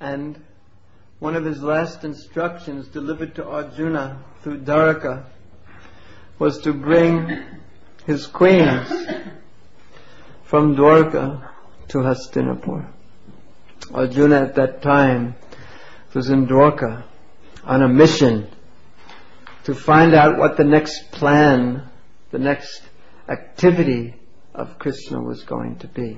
And one of his last instructions delivered to Arjuna through Dwaraka was to bring his queens from Dwaraka to Hastinapur. Arjuna at that time was in Dwaraka on a mission to find out what the next plan, the next activity of Krishna was going to be.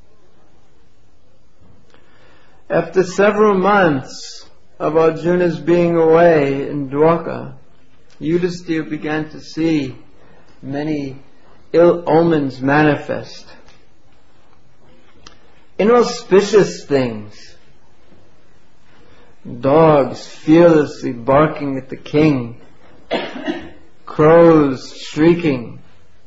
After several months of Arjuna's being away in Dwaraka, Yudhisthira began to see many ill omens manifest. Inauspicious things. Dogs fearlessly barking at the king. Crows shrieking.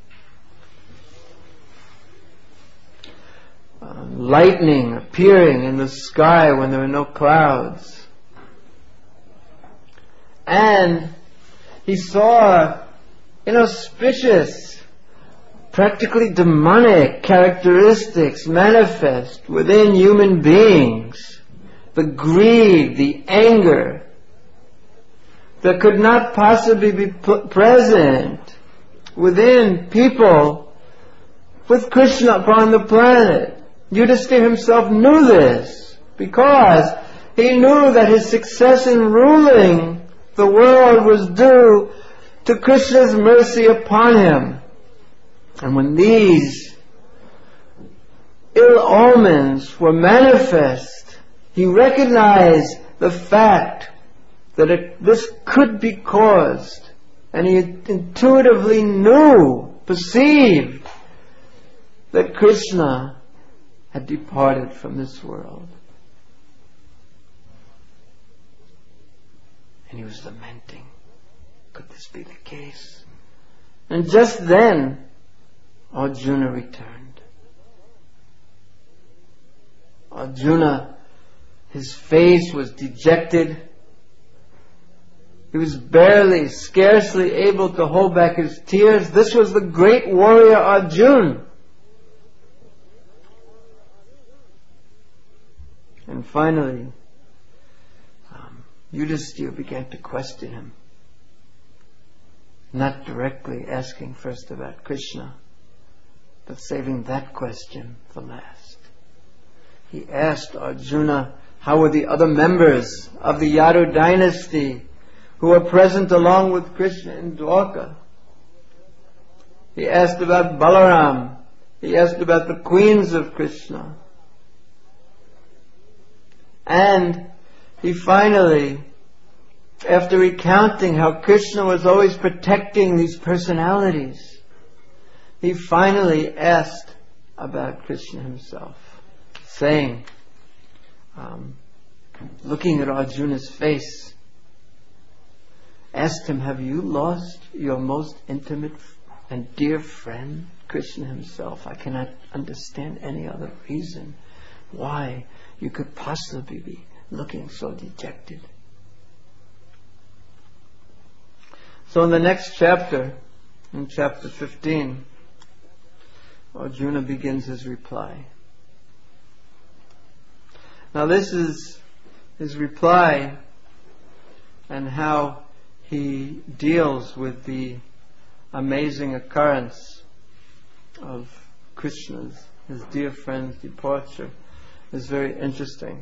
Lightning appearing in the sky when there were no clouds. And he saw inauspicious, practically demonic characteristics manifest within human beings. The greed, the anger that could not possibly be present within people with Krishna upon the planet. Yudhisthira himself knew this because he knew that his success in ruling the world was due to Krishna's mercy upon him. And when these ill omens were manifest, he recognized the fact that this could be caused, and he intuitively perceived that Krishna had departed from this world. And he was lamenting, could this be the case? And just then, Arjuna returned. Arjuna, his face was dejected. He was scarcely able to hold back his tears. This was the great warrior Arjuna. And finally, Yudhisthira began to question him. Not directly asking first about Krishna, but saving that question for last. He asked Arjuna, how were the other members of the Yadu dynasty who were present along with Krishna in Dwaraka? He asked about Balaram. He asked about the queens of Krishna. And he finally, after recounting how Krishna was always protecting these personalities, he finally asked about Krishna himself, saying, looking at Arjuna's face, asked him, have you lost your most intimate and dear friend, Krishna himself? I cannot understand any other reason why you could possibly be looking so dejected. So in the next chapter, in chapter 15, Arjuna begins his reply. Now this is his reply and how he deals with the amazing occurrence of Krishna's, his dear friend's departure, is very interesting.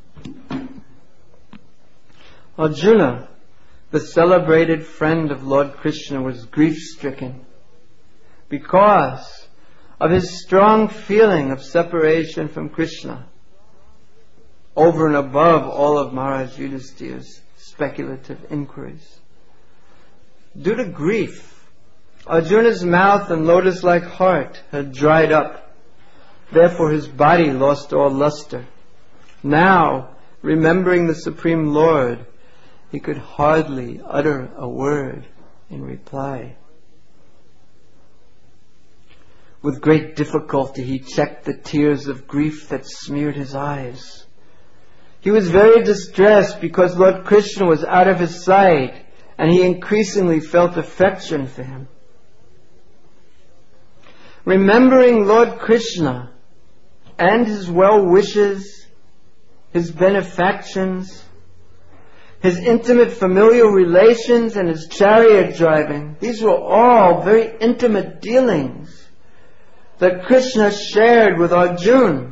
Arjuna, the celebrated friend of Lord Krishna, was grief-stricken because of his strong feeling of separation from Krishna, over and above all of Maharaj Yudhisthira's speculative inquiries. Due to grief, Arjuna's mouth and lotus-like heart had dried up. Therefore his body lost all luster. Now, remembering the Supreme Lord, he could hardly utter a word in reply. With great difficulty he checked the tears of grief that smeared his eyes. He was very distressed because Lord Krishna was out of his sight, and he increasingly felt affection for him. Remembering Lord Krishna and his well wishes, his benefactions, his intimate familial relations, and his chariot driving. These were all very intimate dealings that Krishna shared with Arjuna.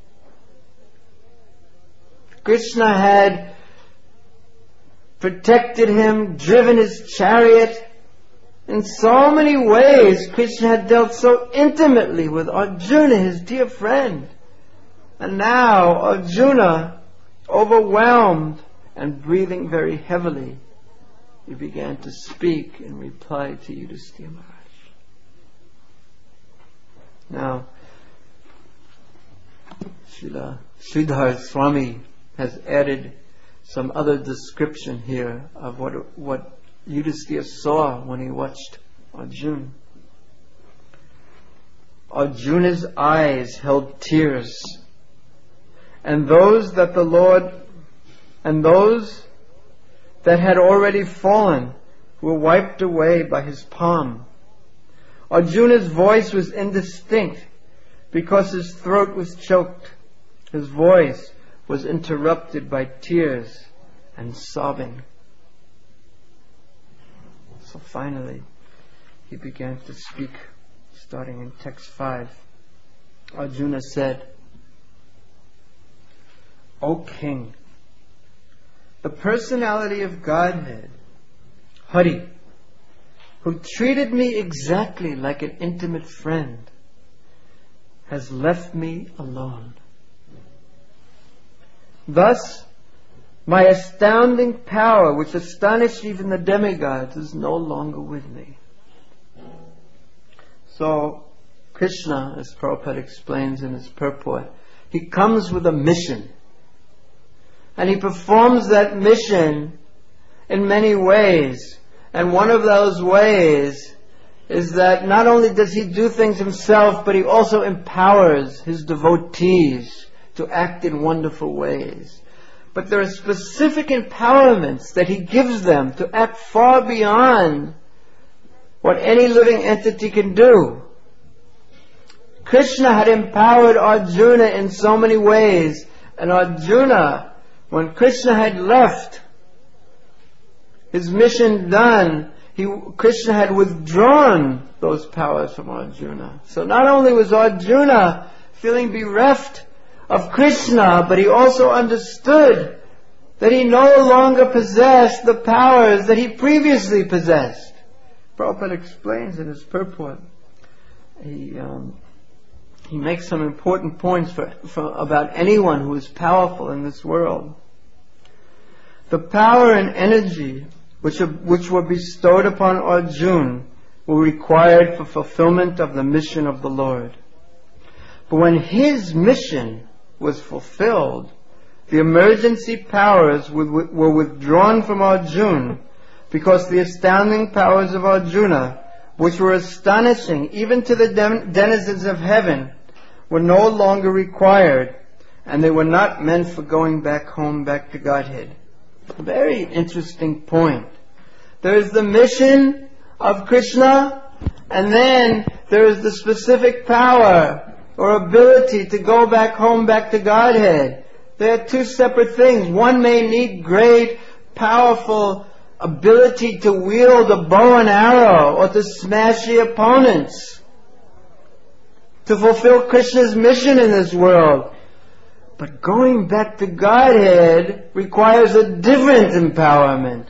Krishna had protected him, driven his chariot. In so many ways, Krishna had dealt so intimately with Arjuna, his dear friend. And now Arjuna, overwhelmed and breathing very heavily, he began to speak in reply to Yudhisthira Maharaj. Now, Srila Sridhar Swami has added some other description here of what Yudhisthira saw when he watched Arjuna. Arjuna's eyes held tears, and those that had already fallen were wiped away by his palm. Arjuna's voice was indistinct because his throat was choked. His voice was interrupted by tears and sobbing. So finally, he began to speak, starting in text 5. Arjuna said, "O King, the personality of Godhead, Hari, who treated me exactly like an intimate friend, has left me alone. Thus, my astounding power, which astonished even the demigods, is no longer with me." So, Krishna, as Prabhupada explains in his purport, he comes with a mission. And he performs that mission in many ways. And one of those ways is that not only does he do things himself, but he also empowers his devotees to act in wonderful ways. But there are specific empowerments that he gives them to act far beyond what any living entity can do. Krishna had empowered Arjuna in so many ways, and Arjuna, when Krishna had left, his mission done, Krishna had withdrawn those powers from Arjuna. So not only was Arjuna feeling bereft of Krishna, but he also understood that he no longer possessed the powers that he previously possessed. Prabhupada explains in his purport. He makes some important points about anyone who is powerful in this world. The power and energy which were bestowed upon Arjuna were required for fulfillment of the mission of the Lord. But when his mission was fulfilled, the emergency powers were withdrawn from Arjuna, because the astounding powers of Arjuna, which were astonishing even to the denizens of heaven, were no longer required, and they were not meant for going back home, back to Godhead. Very interesting point. There is the mission of Krishna, and then there is the specific power or ability to go back home, back to Godhead. They are two separate things. One may need great, powerful ability to wield a bow and arrow or to smash the opponents, to fulfill Krishna's mission in this world. But going back to Godhead requires a different empowerment.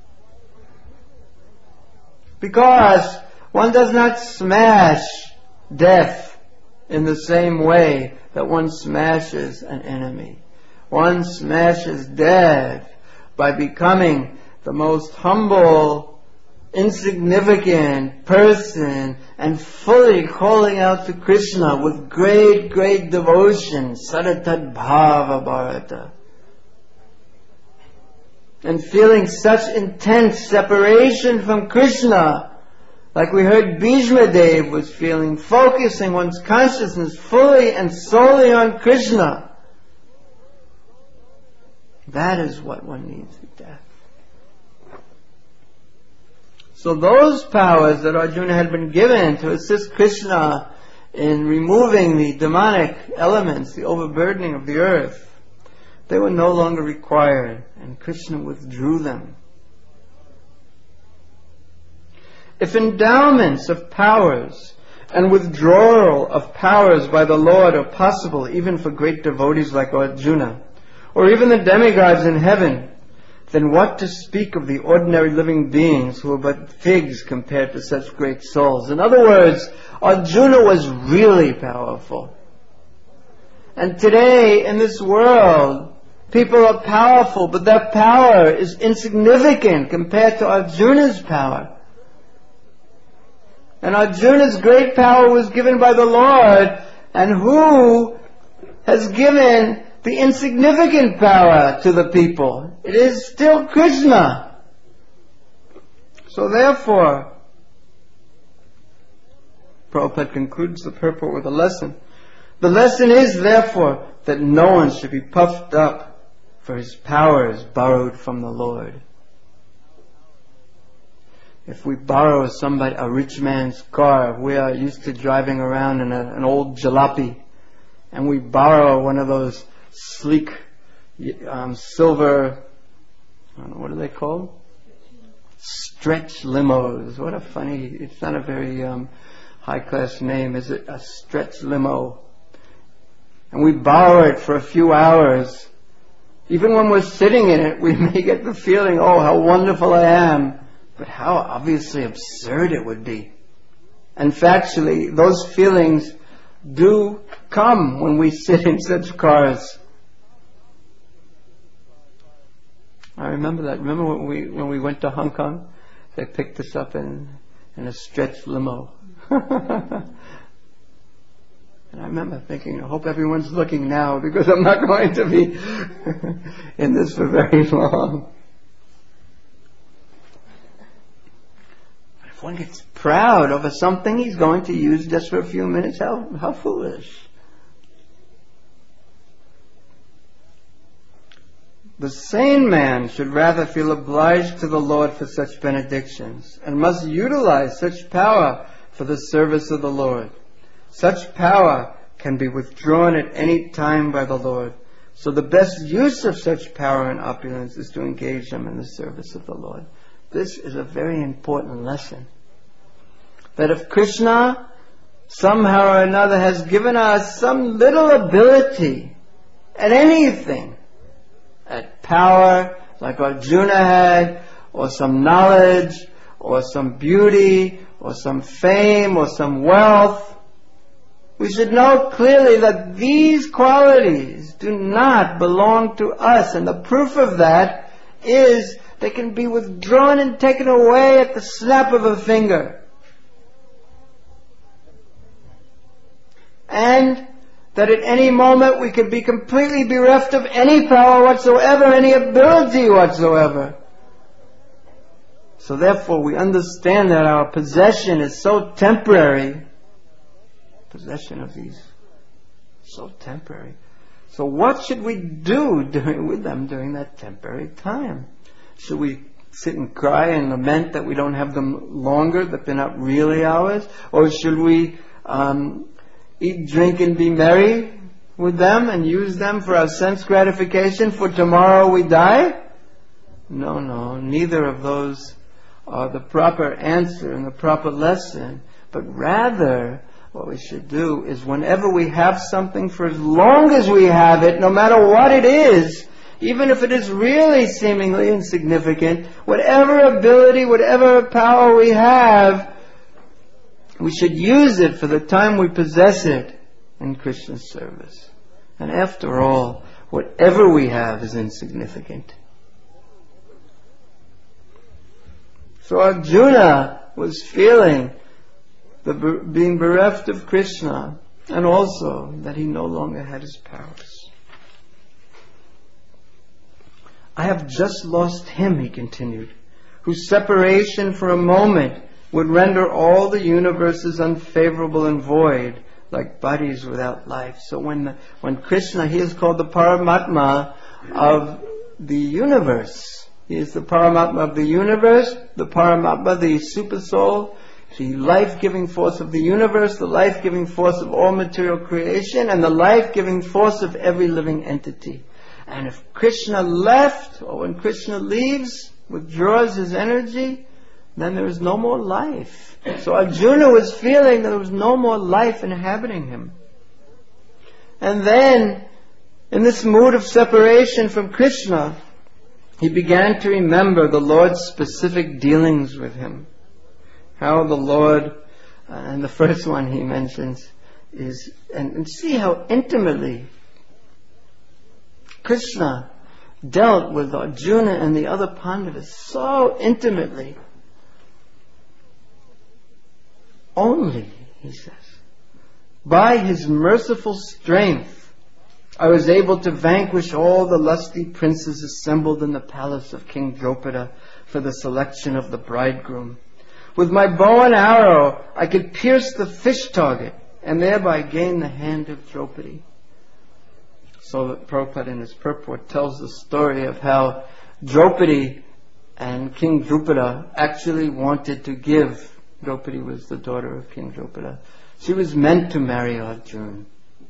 Because one does not smash death in the same way that one smashes an enemy. One smashes death by becoming the most humble, insignificant person and fully calling out to Krishna with great, great devotion, Saratad Bhava Bharata, and feeling such intense separation from Krishna, like we heard Bhishma Dev was feeling, focusing one's consciousness fully and solely on Krishna. That is what one needs at death. So those powers that Arjuna had been given to assist Krishna in removing the demonic elements, the overburdening of the earth, they were no longer required, and Krishna withdrew them. If endowments of powers and withdrawal of powers by the Lord are possible even for great devotees like Arjuna, or even the demigods in heaven, then what to speak of the ordinary living beings who are but figs compared to such great souls? In other words, Arjuna was really powerful. And today in this world, people are powerful, but their power is insignificant compared to Arjuna's power. And Arjuna's great power was given by the Lord, and who has given the insignificant power to the people? It is still Krishna. So therefore, Prabhupada concludes the purport with a lesson. The lesson is, therefore, that no one should be puffed up, for his power is borrowed from the Lord. If we borrow a rich man's car, we are used to driving around in an old jalopy, and we borrow one of those sleek silver, I don't know, what are they called? Stretch limos. What a funny, it's not a very high-class name, is it? A stretch limo. And we borrow it for a few hours. Even when we're sitting in it, we may get the feeling, oh, how wonderful I am. But how obviously absurd it would be. And factually, those feelings do come when we sit in such cars. I remember that. Remember when we went to Hong Kong? They picked us up in a stretch limo. And I remember thinking, I hope everyone's looking now, because I'm not going to be in this for very long. If one gets proud over something he's going to use just for a few minutes, how foolish. The sane man should rather feel obliged to the Lord for such benedictions, and must utilize such power for the service of the Lord. Such power can be withdrawn at any time by the Lord. So the best use of such power and opulence is to engage them in the service of the Lord. This is a very important lesson. That if Krishna somehow or another has given us some little ability at anything, at power like Arjuna had, or some knowledge, or some beauty, or some fame, or some wealth, we should know clearly that these qualities do not belong to us. And the proof of that is they can be withdrawn and taken away at the snap of a finger. And that at any moment we could be completely bereft of any power whatsoever, any ability whatsoever. So therefore we understand that our possession is so temporary. Possession of these, so temporary. So what should we do with them during that temporary time? Should we sit and cry and lament that we don't have them longer, that they're not really ours? Or should we eat, drink, and be merry with them and use them for our sense gratification, for tomorrow we die? No, neither of those are the proper answer and the proper lesson, but rather what we should do is whenever we have something, for as long as we have it, no matter what it is, even if it is really seemingly insignificant, whatever ability, whatever power we have, we should use it for the time we possess it in Krishna's service. And after all, whatever we have is insignificant. So Arjuna was feeling being bereft of Krishna, and also that he no longer had his powers. I have just lost him, he continued, whose separation for a moment would render all the universes unfavorable and void, like bodies without life. So when Krishna, he is called the Paramatma of the universe. He is the Paramatma of the universe, the Paramatma, the super soul, the life-giving force of the universe, the life-giving force of all material creation, and the life-giving force of every living entity. And if Krishna left, or when Krishna leaves, withdraws his energy, then there is no more life. So Arjuna was feeling that there was no more life inhabiting him. And then, in this mood of separation from Krishna, he began to remember the Lord's specific dealings with him. How the Lord, and the first one he mentions is, and see how intimately Krishna dealt with Arjuna and the other Pandavas, so intimately. Only, he says, by his merciful strength, I was able to vanquish all the lusty princes assembled in the palace of King Drupada for the selection of the bridegroom. With my bow and arrow, I could pierce the fish target and thereby gain the hand of Draupadi. So that Prabhupada in his purport tells the story of how Draupadi and King Drupada actually wanted to give. Draupadi was the daughter of King Drupada. She was meant to marry Arjuna.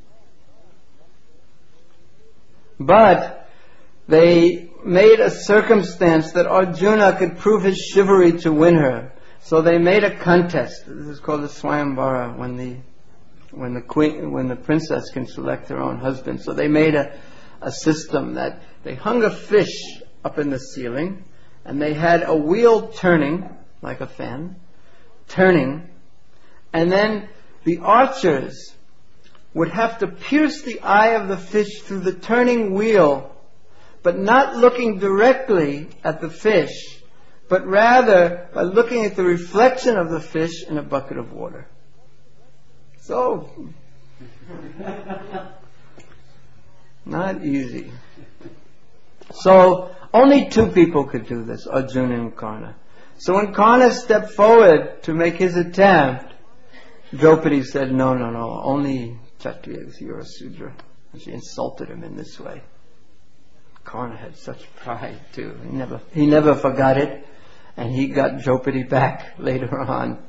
But they made a circumstance that Arjuna could prove his chivalry to win her. So they made a contest. This is called the Swayamvara, when the princess can select her own husband. So they made a system that they hung a fish up in the ceiling, and they had a wheel turning, like a fan, turning, and then the archers would have to pierce the eye of the fish through the turning wheel, but not looking directly at the fish, but rather by looking at the reflection of the fish in a bucket of water. So, not easy. So, only two people could do this, Arjuna and Karna. So when Karna stepped forward to make his attempt, Draupadi said, no, only Kshatriyas, you're a Sudra. And she insulted him in this way. Karna had such pride too. He never forgot it, and he got Draupadi back later on.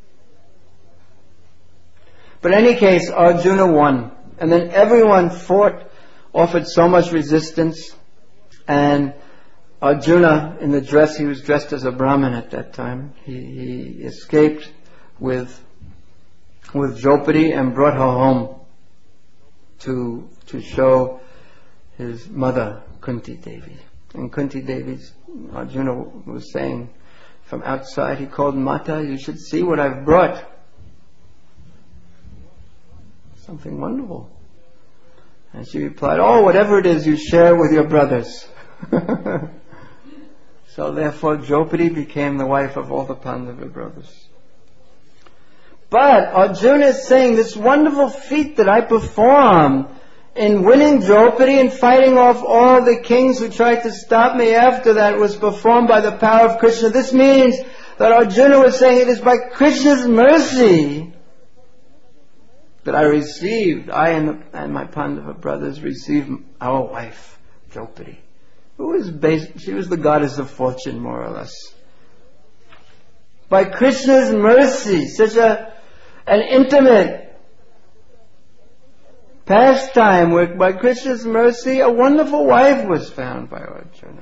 But in any case, Arjuna won. And then everyone offered so much resistance, and Arjuna, in the dress, he was dressed as a Brahmin at that time. He escaped with Draupadi and brought her home to show his mother, Kunti Devi. And Kunti Devi, Arjuna was saying from outside, he called Mata, you should see what I've brought. Something wonderful. And she replied, oh, whatever it is you share with your brothers. So therefore Draupadi became the wife of all the Pandava brothers. But Arjuna is saying, this wonderful feat that I performed in winning Draupadi and fighting off all the kings who tried to stop me after that was performed by the power of Krishna. This means that Arjuna was saying it is by Krishna's mercy that I and my Pandava brothers received our wife, Draupadi. She was the goddess of fortune, more or less. By Krishna's mercy, such an intimate pastime where by Krishna's mercy a wonderful wife was found by Arjuna.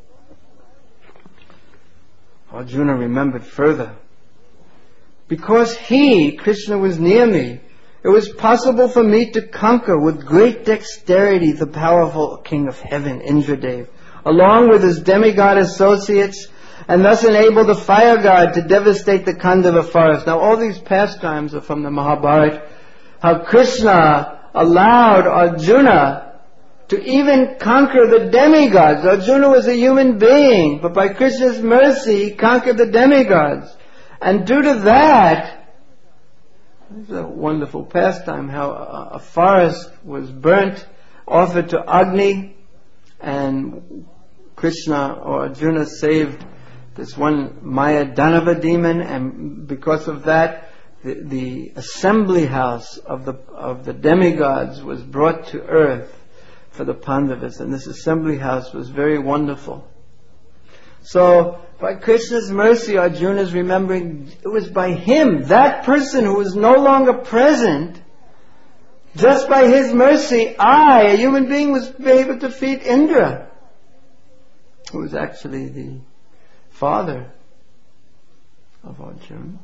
Arjuna remembered further. Because Krishna was near me, it was possible for me to conquer with great dexterity the powerful king of heaven, Indradev, along with his demigod associates, and thus enable the fire god to devastate the Khandava forest. Now all these pastimes are from the Mahabharata, how Krishna allowed Arjuna to even conquer the demigods. Arjuna was a human being, but by Krishna's mercy he conquered the demigods. And due to that, it's a wonderful pastime, how a forest was burnt, offered to Agni, and Krishna or Arjuna saved this one Maya Danava demon, and because of that, the assembly house of the demigods was brought to earth for the Pandavas, and this assembly house was very wonderful. So, by Krishna's mercy, Arjuna is remembering it was by him, that person who was no longer present, Just by his mercy, I, a human being, was able to defeat Indra, who was actually the father of Arjuna.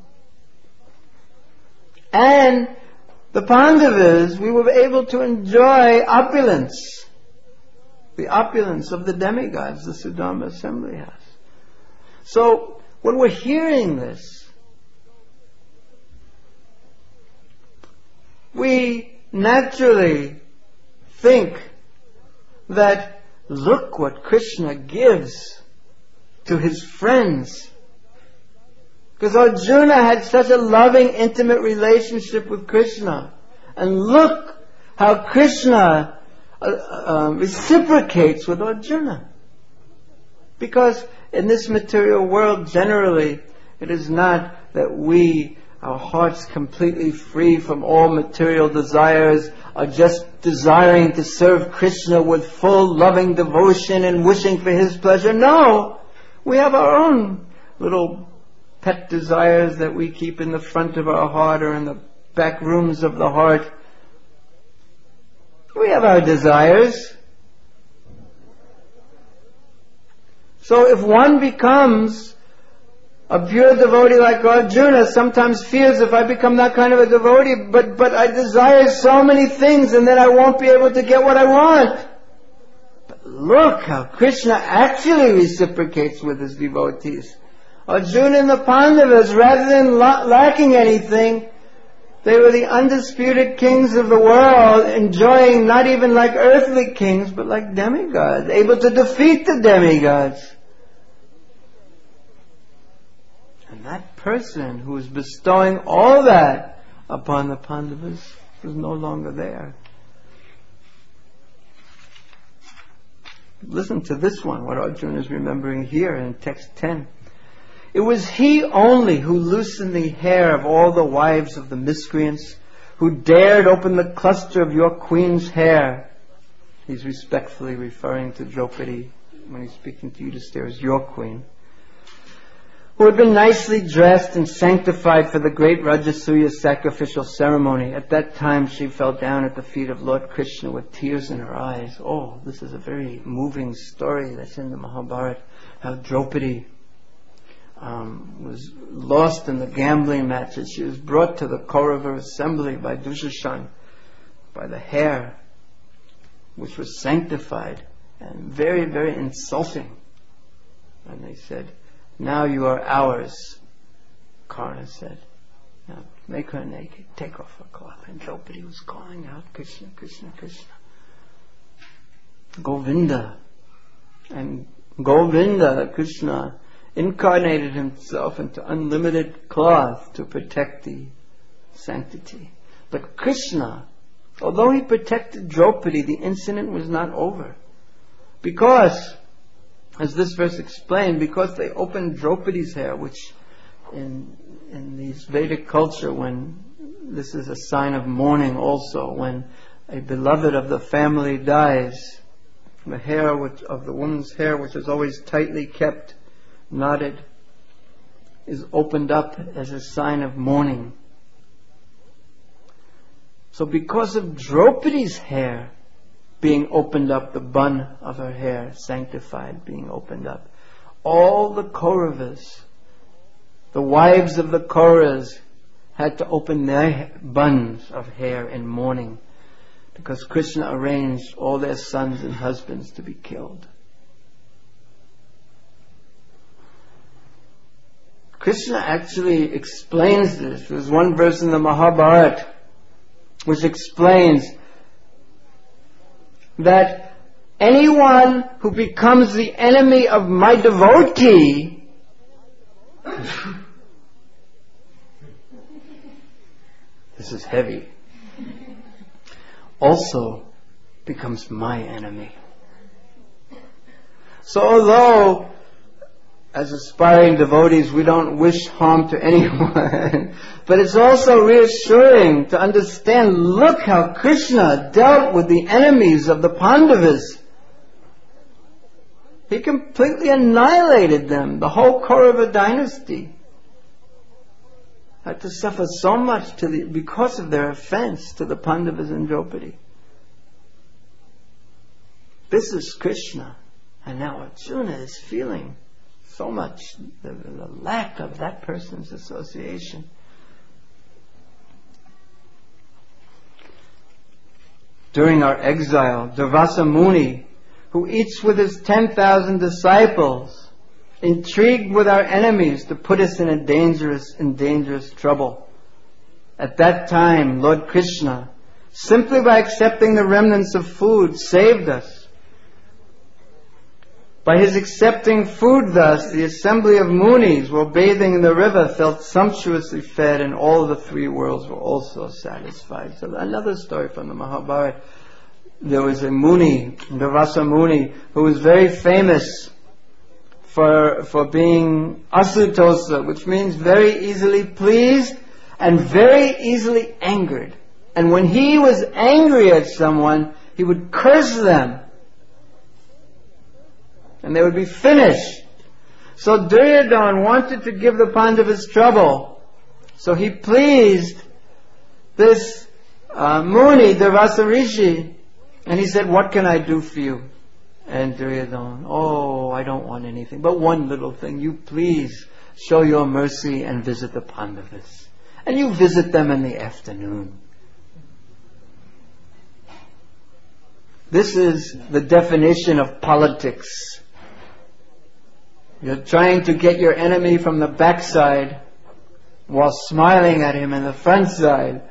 And the Pandavas, we were able to enjoy opulence, the opulence of the demigods the Sudama assembly has. So, when we're hearing this, we naturally think that look what Krishna gives to his friends. Because Arjuna had such a loving, intimate relationship with Krishna. And look how Krishna reciprocates with Arjuna. Because in this material world, generally, it is not that our hearts completely free from all material desires, are just desiring to serve Krishna with full loving devotion and wishing for his pleasure. No! We have our own little pet desires that we keep in the front of our heart or in the back rooms of the heart. We have our desires. So if one becomes a pure devotee like Arjuna, sometimes fears if I become that kind of a devotee, but I desire so many things and then I won't be able to get what I want. But look how Krishna actually reciprocates with his devotees. Arjuna and the Pandavas, rather than lacking anything, they were the undisputed kings of the world, enjoying not even like earthly kings, but like demigods, able to defeat the demigods. And that person who was bestowing all that upon the Pandavas was no longer there. Listen to this one, what Arjuna is remembering here in text 10. It was he only who loosened the hair of all the wives of the miscreants, who dared open the cluster of your queen's hair. He's respectfully referring to Draupadi when he's speaking to Yudhisthira as your queen, who had been nicely dressed and sanctified for the great Rajasuya sacrificial ceremony. At that time she fell down at the feet of Lord Krishna with tears in her eyes. Oh, this is a very moving story that's in the Mahabharata, how Draupadi was lost in the gambling matches. She was brought to the Kaurava assembly by Dushashan, by the hair, which was sanctified and very, very insulting. And they said, now you are ours, Karna said. Now make her naked, take off her cloth. And Draupadi was calling out, Krishna, Krishna, Krishna. Govinda. And Govinda, Krishna, incarnated himself into unlimited cloth to protect the sanctity. But Krishna, although he protected Draupadi, the incident was not over. Because, as this verse explained, because they opened Draupadi's hair, which in this Vedic culture, when this is a sign of mourning also, when a beloved of the family dies, the hair of the woman's hair, which is always tightly kept, knotted, is opened up as a sign of mourning. So because of Draupadi's hair being opened up, the bun of her hair, sanctified, being opened up, all the Kauravas, the wives of the Kauravas, had to open their buns of hair in mourning, because Krishna arranged all their sons and husbands to be killed. Krishna actually explains this. There's one verse in the Mahabharata which explains that anyone who becomes the enemy of my devotee this is heavy, also becomes my enemy. So although as aspiring devotees we don't wish harm to anyone, but it's also reassuring to understand, look how Krishna dealt with the enemies of the Pandavas. He completely annihilated them, the whole Kaurava dynasty. had to suffer so much because of their offense to the Pandavas and Draupadi. This is Krishna. And now Arjuna is feeling so much the lack of that person's association. During our exile, Durvasa Muni, who eats with his 10,000 disciples, intrigued with our enemies to put us in dangerous trouble. At that time, Lord Krishna, simply by accepting the remnants of food, saved us. By his accepting food thus, the assembly of Munis, while bathing in the river, felt sumptuously fed, and all the three worlds were also satisfied. So another story from the Mahabharata. There was a Muni, Durvasa Muni, who was very famous for being asutosa, which means very easily pleased and very easily angered. And when he was angry at someone, he would curse them. And they would be finished. So Duryodhana wanted to give the Pandavas trouble. So he pleased this Muni, Durvasa Rishi, and he said, "What can I do for you?" And Duryodhana, "Oh, I don't want anything, but one little thing. You please show your mercy and visit the Pandavas. And you visit them in the afternoon." This is the definition of politics. You're trying to get your enemy from the backside while smiling at him in the front side.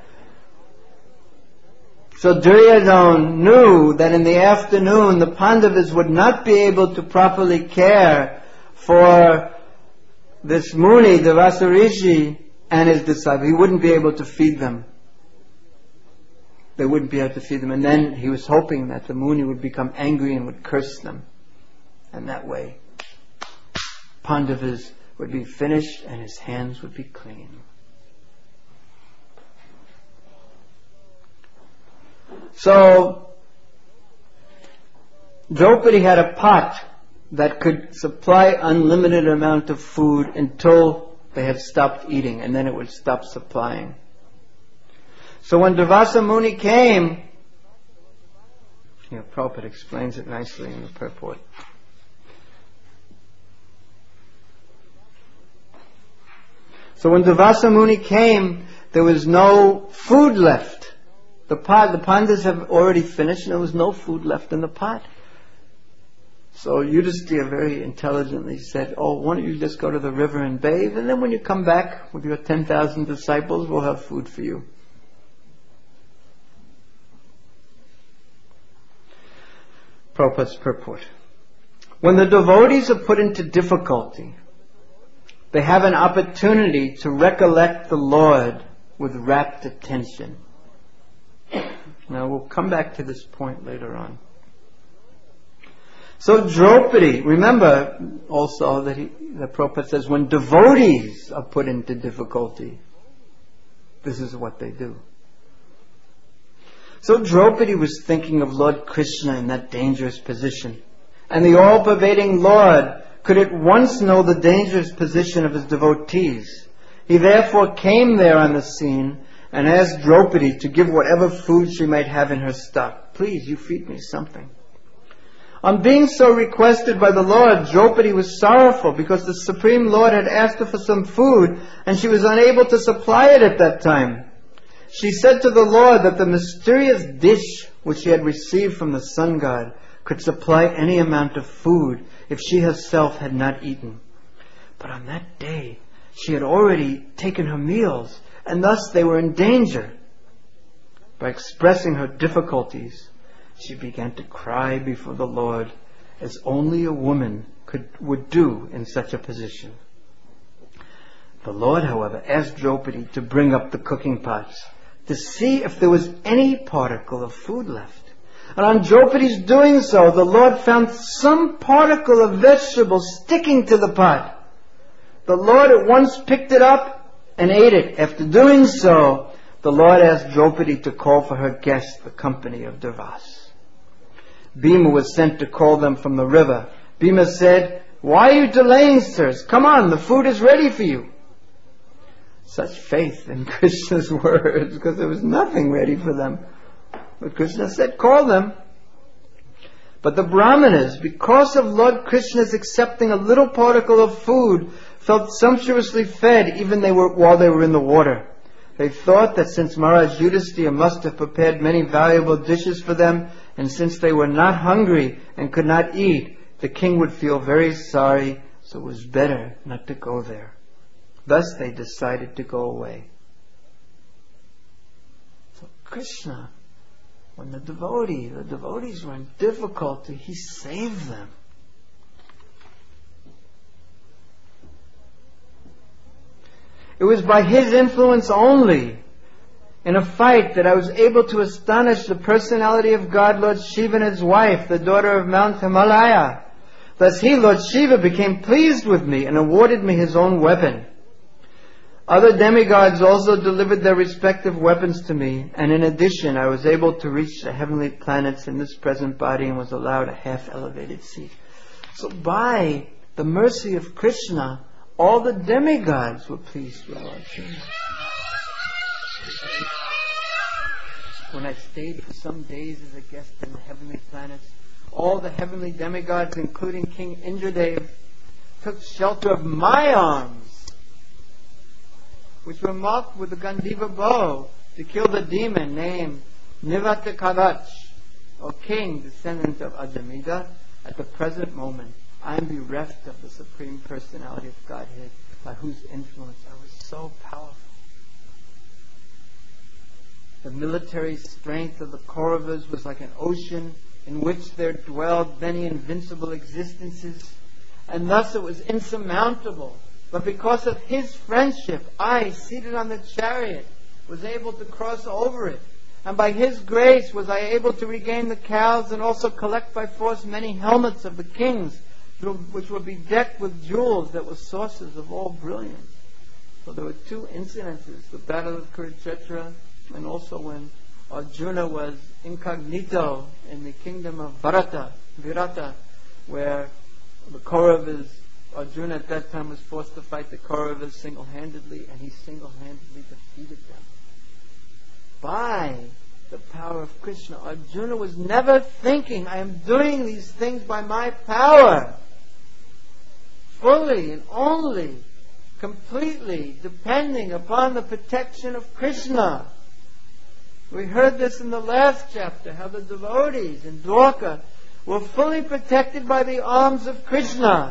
So Duryodhana knew that in the afternoon the Pandavas would not be able to properly care for this Muni, the Durvasa Rishi, and his disciples. He wouldn't be able to feed them. They wouldn't be able to feed them. And then he was hoping that the Muni would become angry and would curse them. And that way, Pandavas would be finished and his hands would be clean. So, Draupadi had a pot that could supply unlimited amount of food until they had stopped eating, and then it would stop supplying. So when Durvasa Muni came, Prabhupada explains it nicely in the purport. So when Durvasa Muni came, there was no food left. The Pandavas have already finished and there was no food left in the pot. So Yudhisthira very intelligently said, "Oh, why don't you just go to the river and bathe, and then when you come back with your 10,000 disciples, we'll have food for you." Prabhupada's purport. When the devotees are put into difficulty, they have an opportunity to recollect the Lord with rapt attention. Now we'll come back to this point later on. So Draupadi, remember also that the Prabhupada says when devotees are put into difficulty, this is what they do. So Draupadi was thinking of Lord Krishna in that dangerous position. And the all-pervading Lord could at once know the dangerous position of his devotees. He therefore came there on the scene and asked Draupadi to give whatever food she might have in her stock. "Please, you feed me something." On being so requested by the Lord, Draupadi was sorrowful because the Supreme Lord had asked her for some food and she was unable to supply it at that time. She said to the Lord that the mysterious dish which she had received from the sun god could supply any amount of food if she herself had not eaten. But on that day, she had already taken her meals, and thus they were in danger. By expressing her difficulties, she began to cry before the Lord, as only a woman would do in such a position. The Lord, however, asked Draupadi to bring up the cooking pots to see if there was any particle of food left. And on Draupadi's doing so, the Lord found some particle of vegetable sticking to the pot. The Lord at once picked it up and ate it. After doing so, the Lord asked Draupadi to call for her guests, the company of Durvasa. Bhima was sent to call them from the river. Bhima said, "Why are you delaying, sirs? Come on, the food is ready for you." such faith in Krishna's words, because there was nothing ready for them. But Krishna said, call them. But the Brahmanas, because of Lord Krishna's accepting a little particle of food, felt sumptuously fed even while they were in the water. They thought that since Maharaj Yudhisthira must have prepared many valuable dishes for them, and since they were not hungry and could not eat, the king would feel very sorry, so it was better not to go there. Thus they decided to go away. So Krishna, when the devotees were in difficulty, He saved them. It was by His influence only, in a fight, that I was able to astonish the personality of God, Lord Shiva, and His wife, the daughter of Mount Himalaya. Thus He, Lord Shiva, became pleased with me and awarded me His own weapon. Other demigods also delivered their respective weapons to me, and in addition I was able to reach the heavenly planets in this present body and was allowed a half-elevated seat. So by the mercy of Krishna, all the demigods were pleased with Lord Shiva. When I stayed for some days as a guest in the heavenly planets, all the heavenly demigods, including King Indradev, took shelter of my arms, which were marked with the Gandiva bow to kill the demon named Nivata Kavach, O king, descendant of Ajamida. At the present moment, I am bereft of the Supreme Personality of Godhead, by whose influence I was so powerful. The military strength of the Kauravas was like an ocean in which there dwelled many invincible existences, and thus it was insurmountable. But because of His friendship, I, seated on the chariot, was able to cross over it. And by His grace was I able to regain the cows and also collect by force many helmets of the kings, which were bedecked with jewels that were sources of all brilliance. So there were two incidences, the battle of Kurukshetra, and also when Arjuna was incognito in the kingdom of Virata, where the Kauravas, Arjuna at that time was forced to fight the Kauravas single-handedly, and he single-handedly defeated them. By the power of Krishna, Arjuna was never thinking, I am doing these things by my power. Fully and only, completely depending upon the protection of Krishna. We heard this in the last chapter, how the devotees in Dwarka were fully protected by the arms of Krishna.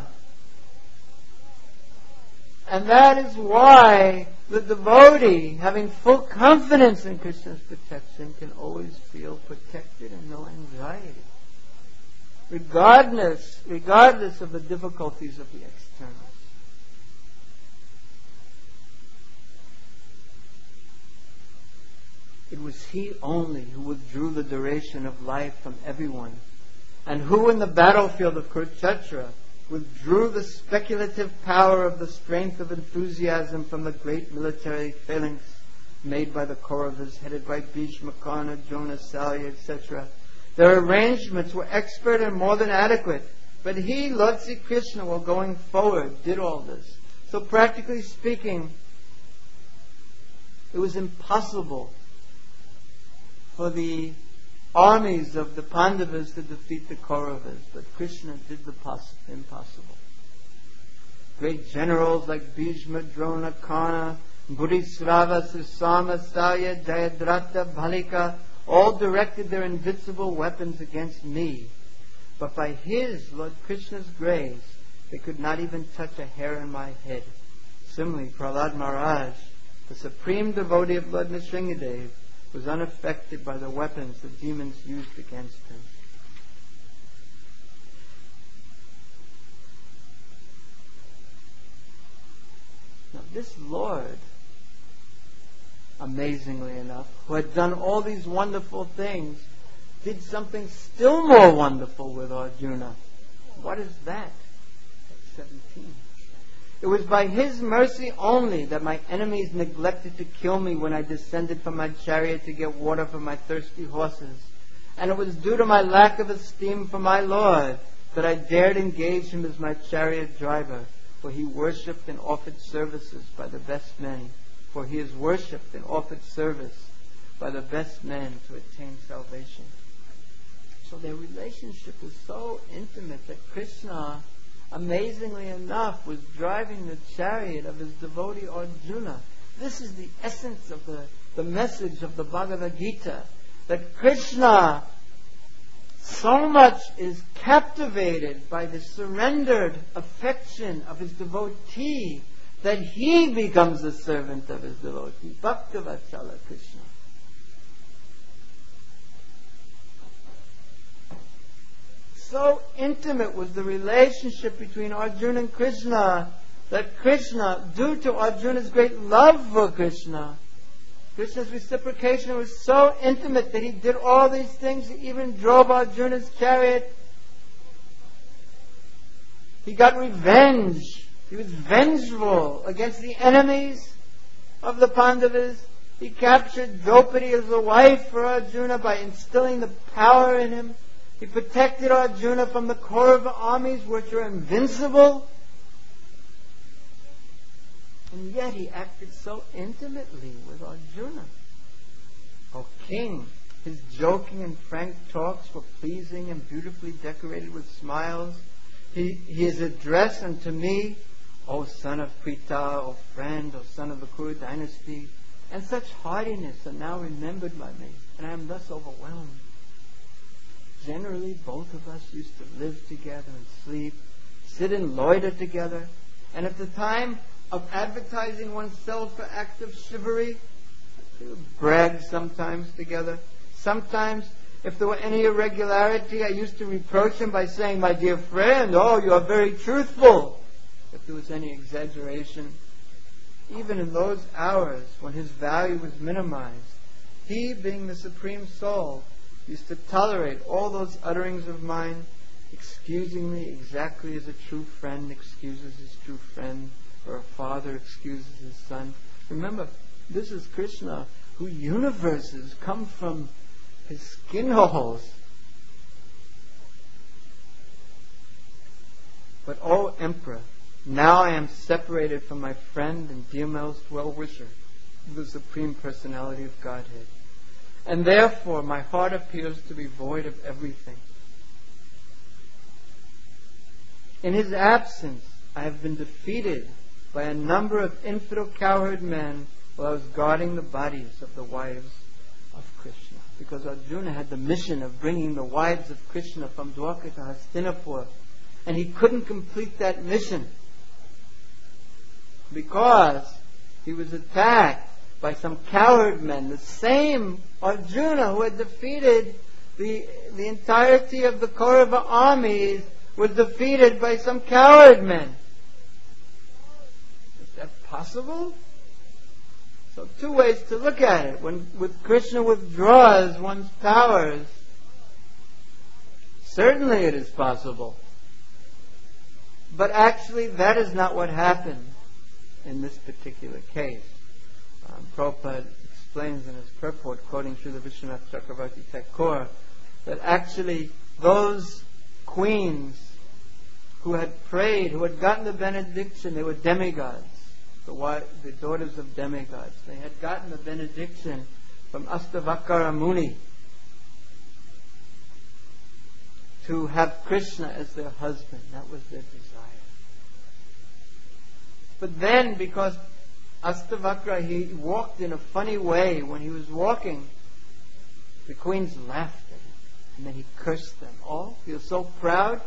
And that is why the devotee, having full confidence in Krishna's protection, can always feel protected and no anxiety, regardless of the difficulties of the externals. It was He only who withdrew the duration of life from everyone, and who in the battlefield of Kurukshetra withdrew the speculative power of the strength of enthusiasm from the great military phalanx made by the Kauravas, headed by Bhishma, Karna, Drona, Salya, etc. Their arrangements were expert and more than adequate, but He, Lord Sri Krishna, while going forward, did all this. So practically speaking, it was impossible for the armies of the Pandavas to defeat the Kauravas, but Krishna did the impossible. Great generals like Bhishma, Drona, Karna, Buddhisrava, Susama, Salya, Jayadratha, Bhalika all directed their invincible weapons against me. But by His, Lord Krishna's grace, they could not even touch a hair on my head. Similarly, Prahlad Maharaj, the supreme devotee of Lord Nrsingadev, was unaffected by the weapons the demons used against him. Now this Lord, amazingly enough, who had done all these wonderful things, did something still more wonderful with Arjuna. What is that? That's 17. It was by His mercy only that my enemies neglected to kill me when I descended from my chariot to get water for my thirsty horses. And it was due to my lack of esteem for my Lord that I dared engage Him as my chariot driver, for He worshipped and offered services by the best men, for he is worshipped and offered service by the best men to attain salvation. So their relationship was so intimate that Krishna, amazingly enough, was driving the chariot of his devotee Arjuna. This is the essence of the message of the Bhagavad Gita, that Krishna so much is captivated by the surrendered affection of his devotee that he becomes the servant of his devotee. Bhaktavatsala Krishna. So intimate was the relationship between Arjuna and Krishna that Krishna, due to Arjuna's great love for Krishna, Krishna's reciprocation was so intimate that he did all these things. He even drove Arjuna's chariot. He got revenge. He was vengeful against the enemies of the Pandavas. He captured Draupadi as a wife for Arjuna by instilling the power in him. He protected Arjuna from the Kaurava armies, which were invincible. And yet he acted so intimately with Arjuna. O king, his joking and frank talks were pleasing and beautifully decorated with smiles. He is addressed unto me, O son of Pritha, O friend, O son of the Kuru dynasty. And such hardiness are now remembered by me, and I am thus overwhelmed. Generally, both of us used to live together and sleep, sit and loiter together, and at the time of advertising oneself for active chivalry, we would brag sometimes together. Sometimes, if there were any irregularity, I used to reproach him by saying, my dear friend, oh, you are very truthful. If there was any exaggeration, even in those hours when his value was minimized, he, being the Supreme Soul, used to tolerate all those utterings of mine, excusing me exactly as a true friend excuses his true friend, or a father excuses his son. Remember, this is Krishna, who universes come from his skin holes. But, O Emperor, now I am separated from my friend and dear most well-wisher, the Supreme Personality of Godhead. And therefore my heart appears to be void of everything. In his absence, I have been defeated by a number of infidel cowherd men while I was guarding the bodies of the wives of Krishna. Because Arjuna had the mission of bringing the wives of Krishna from Dwarka to Hastinapur. And he couldn't complete that mission because he was attacked by some cowherd men. The same Arjuna who had defeated the entirety of the Kaurava armies was defeated by some cowherd men. Is that possible? So two ways to look at it. When Krishna withdraws one's powers, certainly it is possible. But actually that is not what happened in this particular case. Prabhupada explains in his purport, quoting Srila Vishwanath Chakravarti Thakur, that actually those queens who had prayed, who had gotten the benediction, they were demigods, the daughters of demigods. They had gotten the benediction from Astavakara Muni to have Krishna as their husband. That was their desire. But then, because Astavakra, he walked in a funny way when he was walking, the queens laughed at him, and then he cursed them. Oh, you're so proud?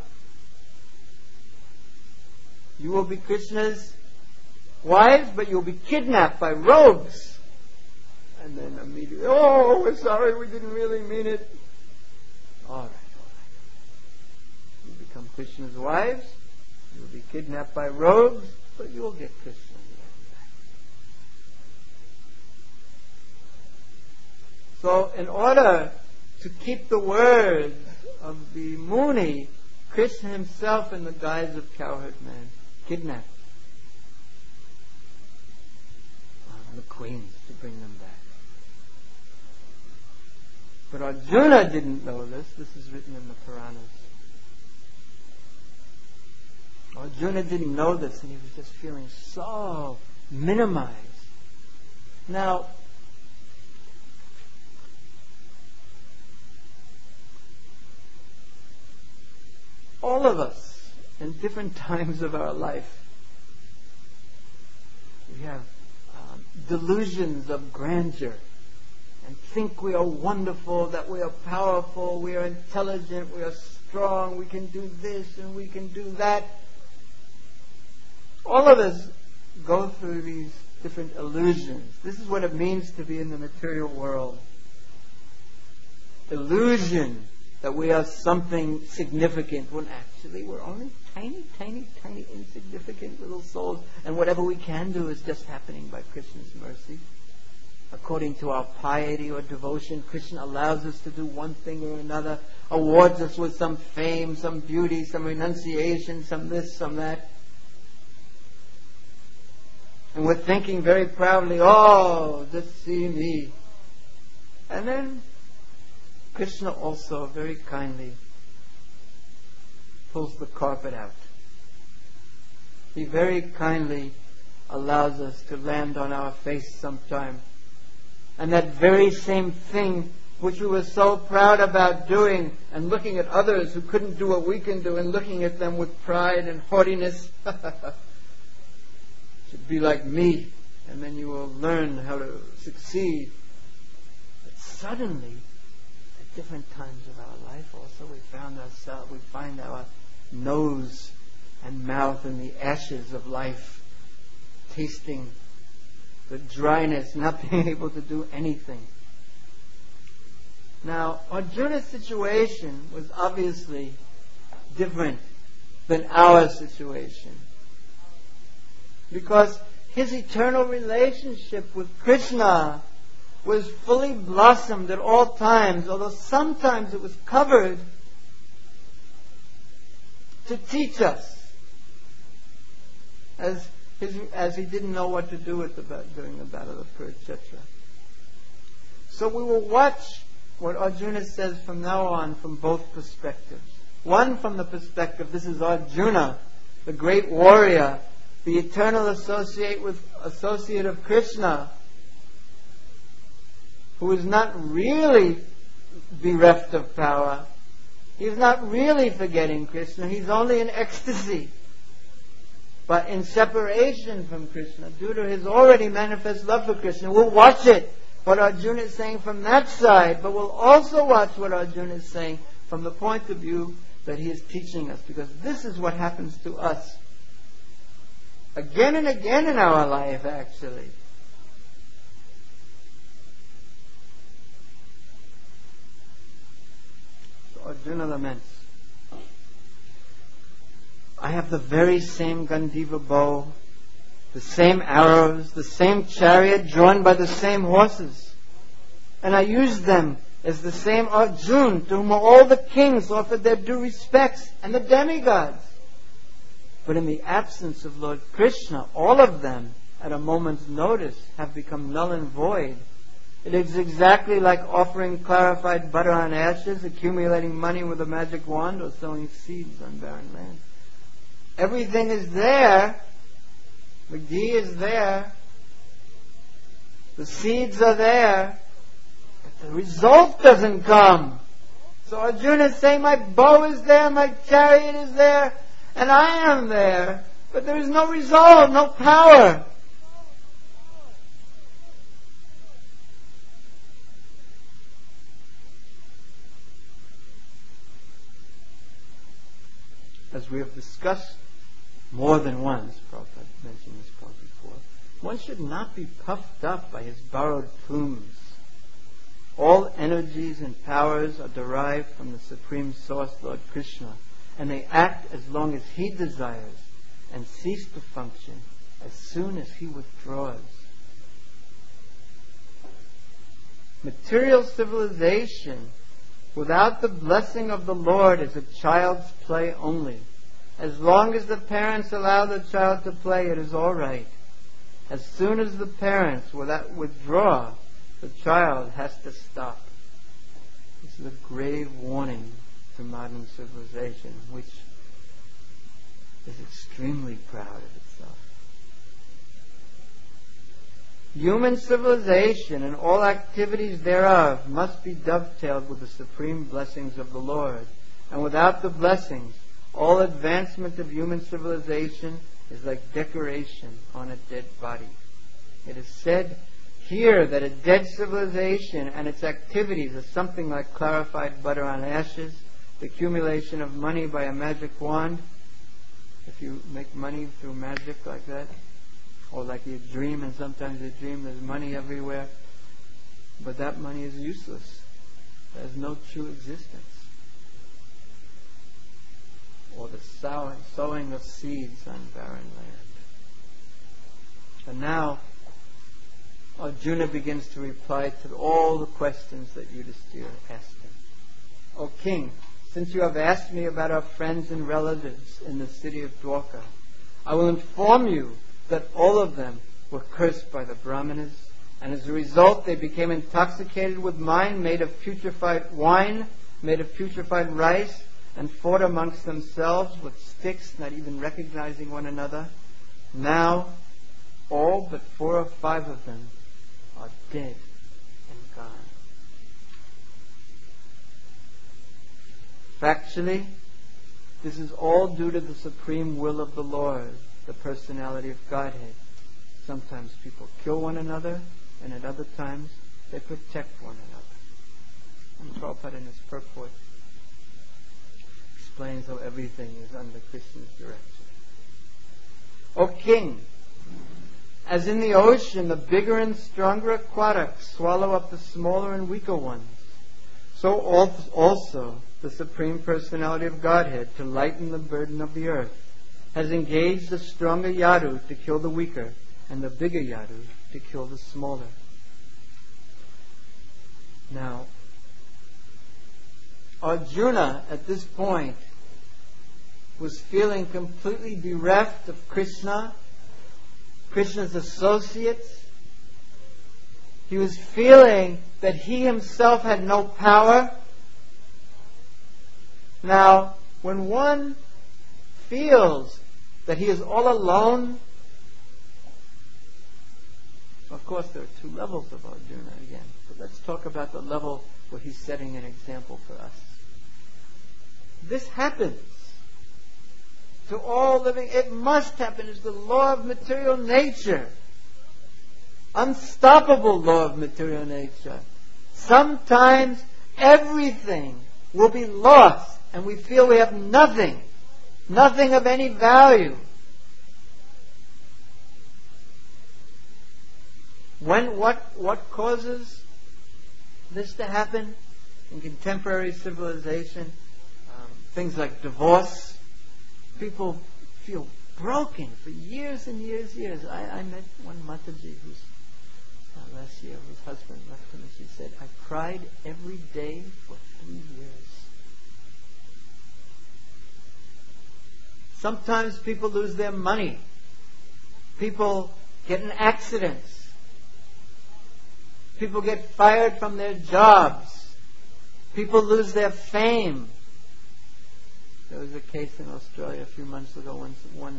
You will be Krishna's wives, but you'll be kidnapped by rogues. And then immediately, oh, we're sorry, we didn't really mean it. All right. You become Krishna's wives, you'll be kidnapped by rogues, but you will get Krishna. So in order to keep the words of the Muni, Krishna himself, in the guise of cowherd man, kidnapped the queens to bring them back. But Arjuna didn't know this. This is written in the Puranas. Arjuna didn't know this, and he was just feeling so minimized Now, all of us, in different times of our life, we have delusions of grandeur and think we are wonderful, that we are powerful, we are intelligent, we are strong, we can do this and we can do that. All of us go through these different illusions. This is what it means to be in the material world. Illusion that we are something significant when actually we're only tiny, tiny, tiny, insignificant little souls, and whatever we can do is just happening by Krishna's mercy. According to our piety or devotion, Krishna allows us to do one thing or another, awards us with some fame, some beauty, some renunciation, some this, some that. And we're thinking very proudly, oh, just see me. And then Krishna also very kindly pulls the carpet out. He very kindly allows us to land on our face sometime. And that very same thing which we were so proud about doing and looking at others who couldn't do what we can do and looking at them with pride and haughtiness, should be like me, and then you will learn how to succeed. But suddenly, at different times of our life also, we find our nose and mouth in the ashes of life, tasting the dryness, not being able to do anything. Now, Arjuna's situation was obviously different than our situation, because his eternal relationship with Krishna was fully blossomed at all times, although sometimes it was covered to teach us, as he didn't know what to do during the battle of Kurukshetra. So we will watch what Arjuna says from now on from both perspectives. One, from the perspective, this is Arjuna, the great warrior, the eternal associate of Krishna, who is not really bereft of power. He's not really forgetting Krishna. He's only in ecstasy, but in separation from Krishna due to his already manifest love for Krishna. We'll watch it, what Arjuna is saying from that side, but we'll also watch what Arjuna is saying from the point of view that he is teaching us, because this is what happens to us again and again in our life, actually. So Arjuna laments, I have the very same Gandiva bow, the same arrows, the same chariot drawn by the same horses, and I use them as the same Arjuna to whom all the kings offered their due respects, and the demigods. But in the absence of Lord Krishna, all of them, at a moment's notice, have become null and void. It is exactly like offering clarified butter on ashes, accumulating money with a magic wand, or sowing seeds on barren land. Everything is there. The ghee is there. The seeds are there. But the result doesn't come. So Arjuna is saying, my bow is there, my chariot is there, and I am there, but there is no result, no power. As we have discussed more than once, Prabhupada mentioned this point before, one should not be puffed up by his borrowed plumes. All energies and powers are derived from the Supreme Source, Lord Krishna, and they act as long as he desires and cease to function as soon as he withdraws. Material civilization without the blessing of the Lord is a child's play only. As long as the parents allow the child to play, it is all right. As soon as the parents withdraw, the child has to stop. This is a grave warning to modern civilization, which is extremely proud of itself. Human civilization and all activities thereof must be dovetailed with the supreme blessings of the Lord. And without the blessings, all advancement of human civilization is like decoration on a dead body. It is said here that a dead civilization and its activities are something like clarified butter on ashes, the accumulation of money by a magic wand. If you make money through magic like that, or like you dream, and sometimes you dream there's money everywhere, but that money is useless. There's no true existence. Or the sowing of seeds on barren land. And now Arjuna begins to reply to all the questions that Yudhisthira asked him. O king, since you have asked me about our friends and relatives in the city of Dwarka, I will inform you that all of them were cursed by the Brahmanas, and as a result they became intoxicated with wine made of putrefied rice, and fought amongst themselves with sticks, not even recognizing one another. Now all but 4 or 5 of them are dead and gone. Factually, this is all due to the supreme will of the Lord, the personality of Godhead. Sometimes people kill one another, and at other times they protect one another. And Prabhupada in his purport explains how everything is under Krishna's direction. O king, as in the ocean the bigger and stronger aquatics swallow up the smaller and weaker ones, so also the Supreme Personality of Godhead, to lighten the burden of the earth, has engaged the stronger Yadu to kill the weaker, and the bigger Yadu to kill the smaller. Now, Arjuna at this point was feeling completely bereft of Krishna, Krishna's associates. He was feeling that he himself had no power. Now, when one feels that he is all alone, of course there are 2 levels of Arjuna again, but let's talk about the level where he's setting an example for us. This happens to all living. It must happen. It's the law of material nature. Unstoppable law of material nature. Sometimes everything will be lost and we feel we have nothing. Nothing of any value. What causes this to happen in contemporary civilization? Things like divorce. People feel broken for years and years. I met one Mataji who's last year, whose husband left him, and she said, I cried every day for 3 years. Sometimes people lose their money. People get in accidents. People get fired from their jobs. People lose their fame. There was a case in Australia a few months ago when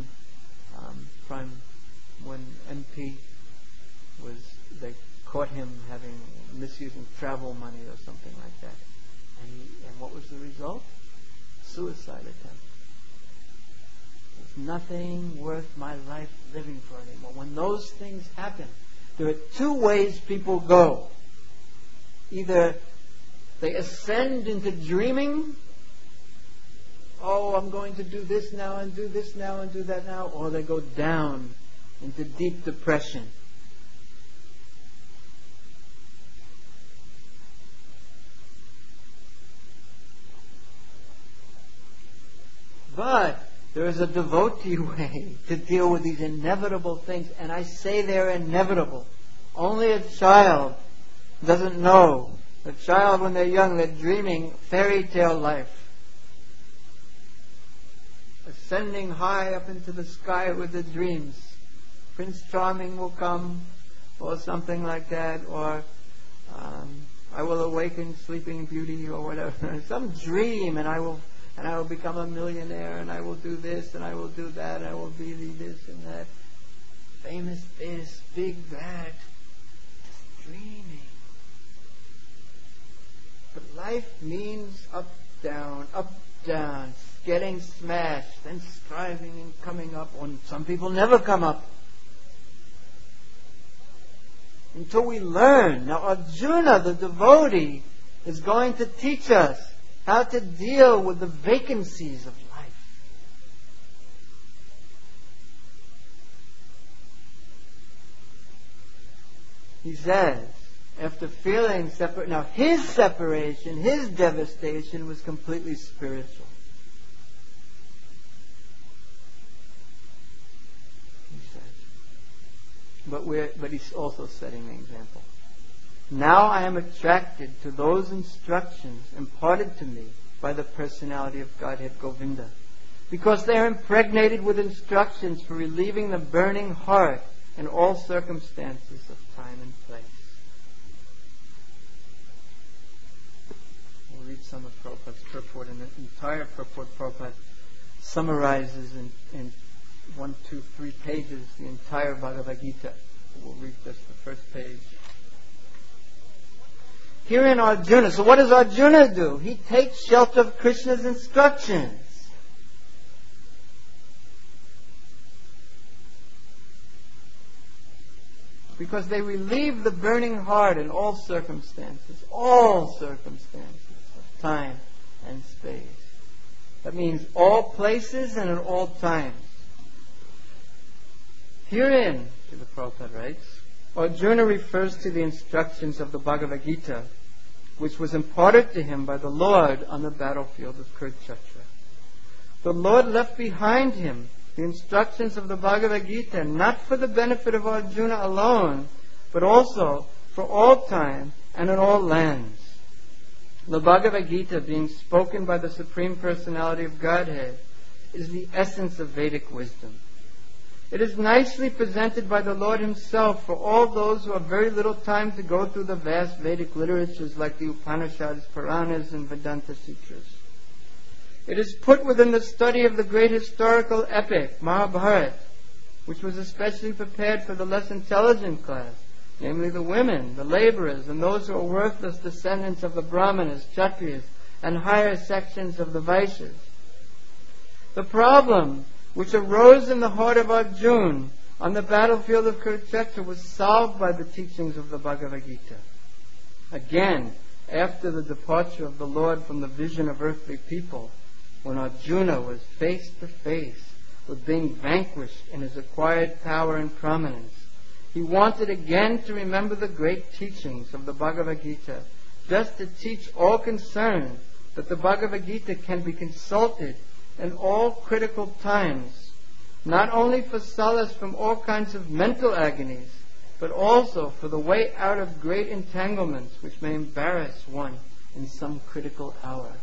one MP they caught him misusing travel money or something like that. And what was the result? Suicide attempt. There's nothing worth my life living for anymore. When those things happen, there are 2 ways people go. Either they ascend into dreaming, oh, I'm going to do this now and do this now and do that now, or they go down into deep depression. But there is a devotee way to deal with these inevitable things, and I say they're inevitable. Only a child doesn't know. A child, when they're young, they're dreaming fairy tale life. Ascending high up into the sky with the dreams. Prince Charming will come, or something like that, or I will awaken Sleeping Beauty, or whatever. Some dream, and I will become a millionaire, and I will do this, and I will do that, I will be this and that. Famous this, big that. life means up, down, getting smashed, then striving and coming up, or some people never come up. Until we learn. Now Arjuna, the devotee, is going to teach us how to deal with the vacancies of life. He says, after feeling separate, now his separation, his devastation was completely spiritual. He says. But he's also setting an example. Now I am attracted to those instructions imparted to me by the personality of Godhead Govinda, because they are impregnated with instructions for relieving the burning heart in all circumstances of time and place. We'll read some of Prabhupada's purport, and the entire purport Prabhupada summarizes in 1, 2, 3 pages the entire Bhagavad Gita. We'll read just the first page. Herein Arjuna, so what does Arjuna do? He takes shelter of Krishna's instructions. Because they relieve the burning heart in all circumstances of time and space. That means all places and at all times. Herein, Srila Prabhupada writes, Arjuna refers to the instructions of the Bhagavad Gita, which was imparted to him by the Lord on the battlefield of Kurukshetra. The Lord left behind him the instructions of the Bhagavad Gita, not for the benefit of Arjuna alone, but also for all time and in all lands. The Bhagavad Gita, being spoken by the Supreme Personality of Godhead, is the essence of Vedic wisdom. It is nicely presented by the Lord Himself for all those who have very little time to go through the vast Vedic literatures like the Upanishads, Puranas, and Vedanta Sutras. It is put within the study of the great historical epic, Mahabharata, which was especially prepared for the less intelligent class, namely the women, the laborers, and those who are worthless descendants of the Brahmanas, Kshatriyas, and higher sections of the Vaishyas. The problem which arose in the heart of Arjuna on the battlefield of Kurukshetra was solved by the teachings of the Bhagavad Gita. Again, after the departure of the Lord from the vision of earthly people, when Arjuna was face to face with being vanquished in his acquired power and prominence, he wanted again to remember the great teachings of the Bhagavad Gita, just to teach all concerned that the Bhagavad Gita can be consulted in all critical times, not only for solace from all kinds of mental agonies, but also for the way out of great entanglements which may embarrass one in some critical hour.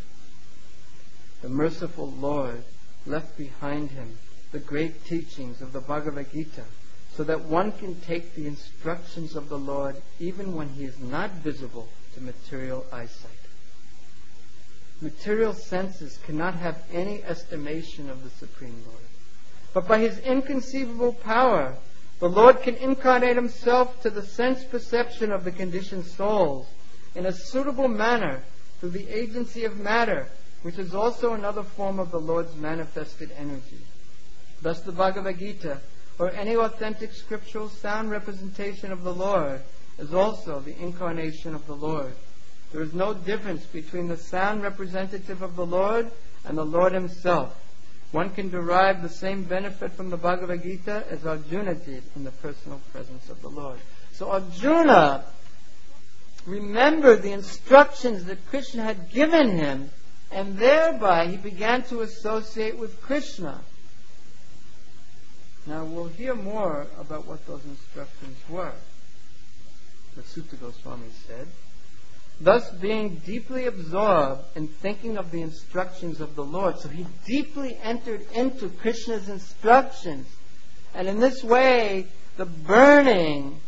The merciful Lord left behind Him the great teachings of the Bhagavad Gita, so that one can take the instructions of the Lord even when He is not visible to material eyesight. Material senses cannot have any estimation of the Supreme Lord. But by His inconceivable power, the Lord can incarnate Himself to the sense perception of the conditioned souls in a suitable manner through the agency of matter, which is also another form of the Lord's manifested energy. Thus the Bhagavad Gita, or any authentic scriptural sound representation of the Lord, is also the incarnation of the Lord. There is no difference between the sound representative of the Lord and the Lord Himself. One can derive the same benefit from the Bhagavad Gita as Arjuna did in the personal presence of the Lord. So Arjuna remembered the instructions that Krishna had given him, and thereby he began to associate with Krishna. Now we'll hear more about what those instructions were. The Sutta Goswami said, thus being deeply absorbed in thinking of the instructions of the Lord. So he deeply entered into Krishna's instructions. And in this way, the burning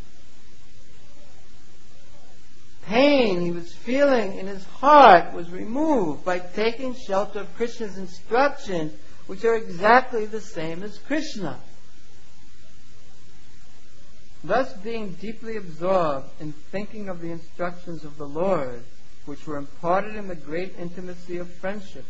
pain he was feeling in his heart was removed by taking shelter of Krishna's instructions, which are exactly the same as Krishna. Thus being deeply absorbed in thinking of the instructions of the Lord, which were imparted in the great intimacy of friendship.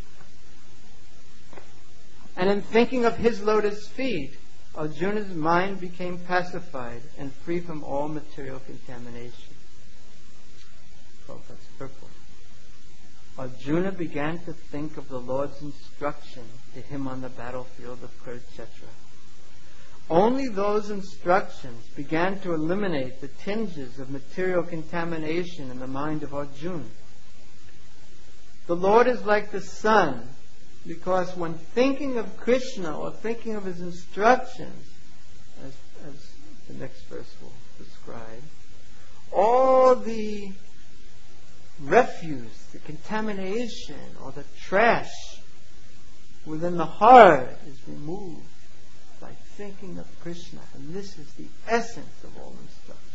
And in thinking of his lotus feet, Arjuna's mind became pacified and free from all material contamination. Oh, that's purple. Arjuna began to think of the Lord's instruction to him on the battlefield of Kurukshetra. Only those instructions began to eliminate the tinges of material contamination in the mind of Arjuna. The Lord is like the sun, because when thinking of Krishna or thinking of his instructions, as the next verse will describe, all the refuse, the contamination, or the trash within the heart is removed by thinking of Krishna. And this is the essence of all instructions.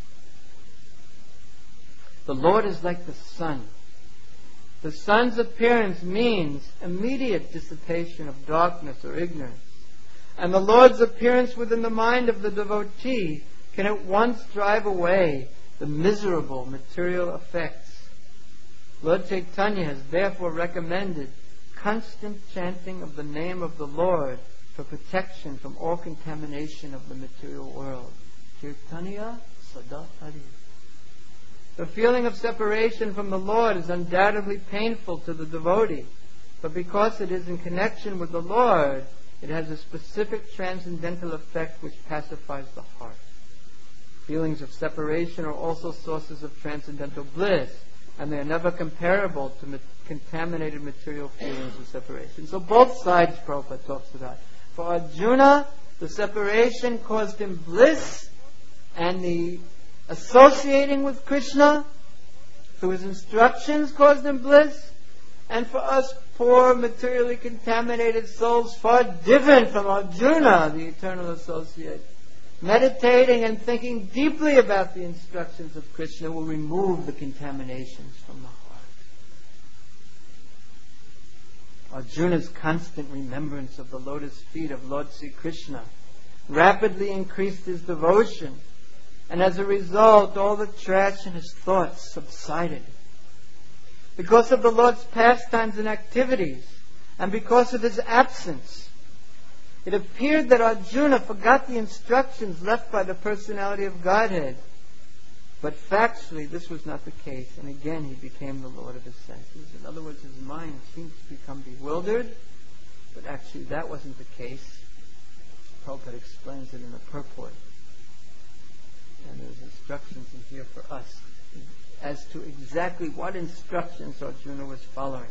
The Lord is like the sun. The sun's appearance means immediate dissipation of darkness or ignorance. And the Lord's appearance within the mind of the devotee can at once drive away the miserable material effects. Lord Chaitanya has therefore recommended constant chanting of the name of the Lord for protection from all contamination of the material world. Chaitanya Sada Hari. The feeling of separation from the Lord is undoubtedly painful to the devotee, but because it is in connection with the Lord, it has a specific transcendental effect which pacifies the heart. Feelings of separation are also sources of transcendental bliss, and they are never comparable to contaminated material feelings of separation. So both sides Prabhupada talks about. For Arjuna, the separation caused him bliss, and the associating with Krishna through his instructions caused him bliss. And for us poor, materially contaminated souls, far different from Arjuna, the eternal associate, meditating and thinking deeply about the instructions of Krishna will remove the contaminations from the heart. Arjuna's constant remembrance of the lotus feet of Lord Sri Krishna rapidly increased his devotion, and as a result, all the trash in his thoughts subsided. Because of the Lord's pastimes and activities, and because of his absence, it appeared that Arjuna forgot the instructions left by the personality of Godhead. But factually, this was not the case, and again he became the Lord of his senses. In other words, his mind seemed to become bewildered, but actually that wasn't the case. Prabhupada explains it in the purport. And there's instructions in here for us as to exactly what instructions Arjuna was following.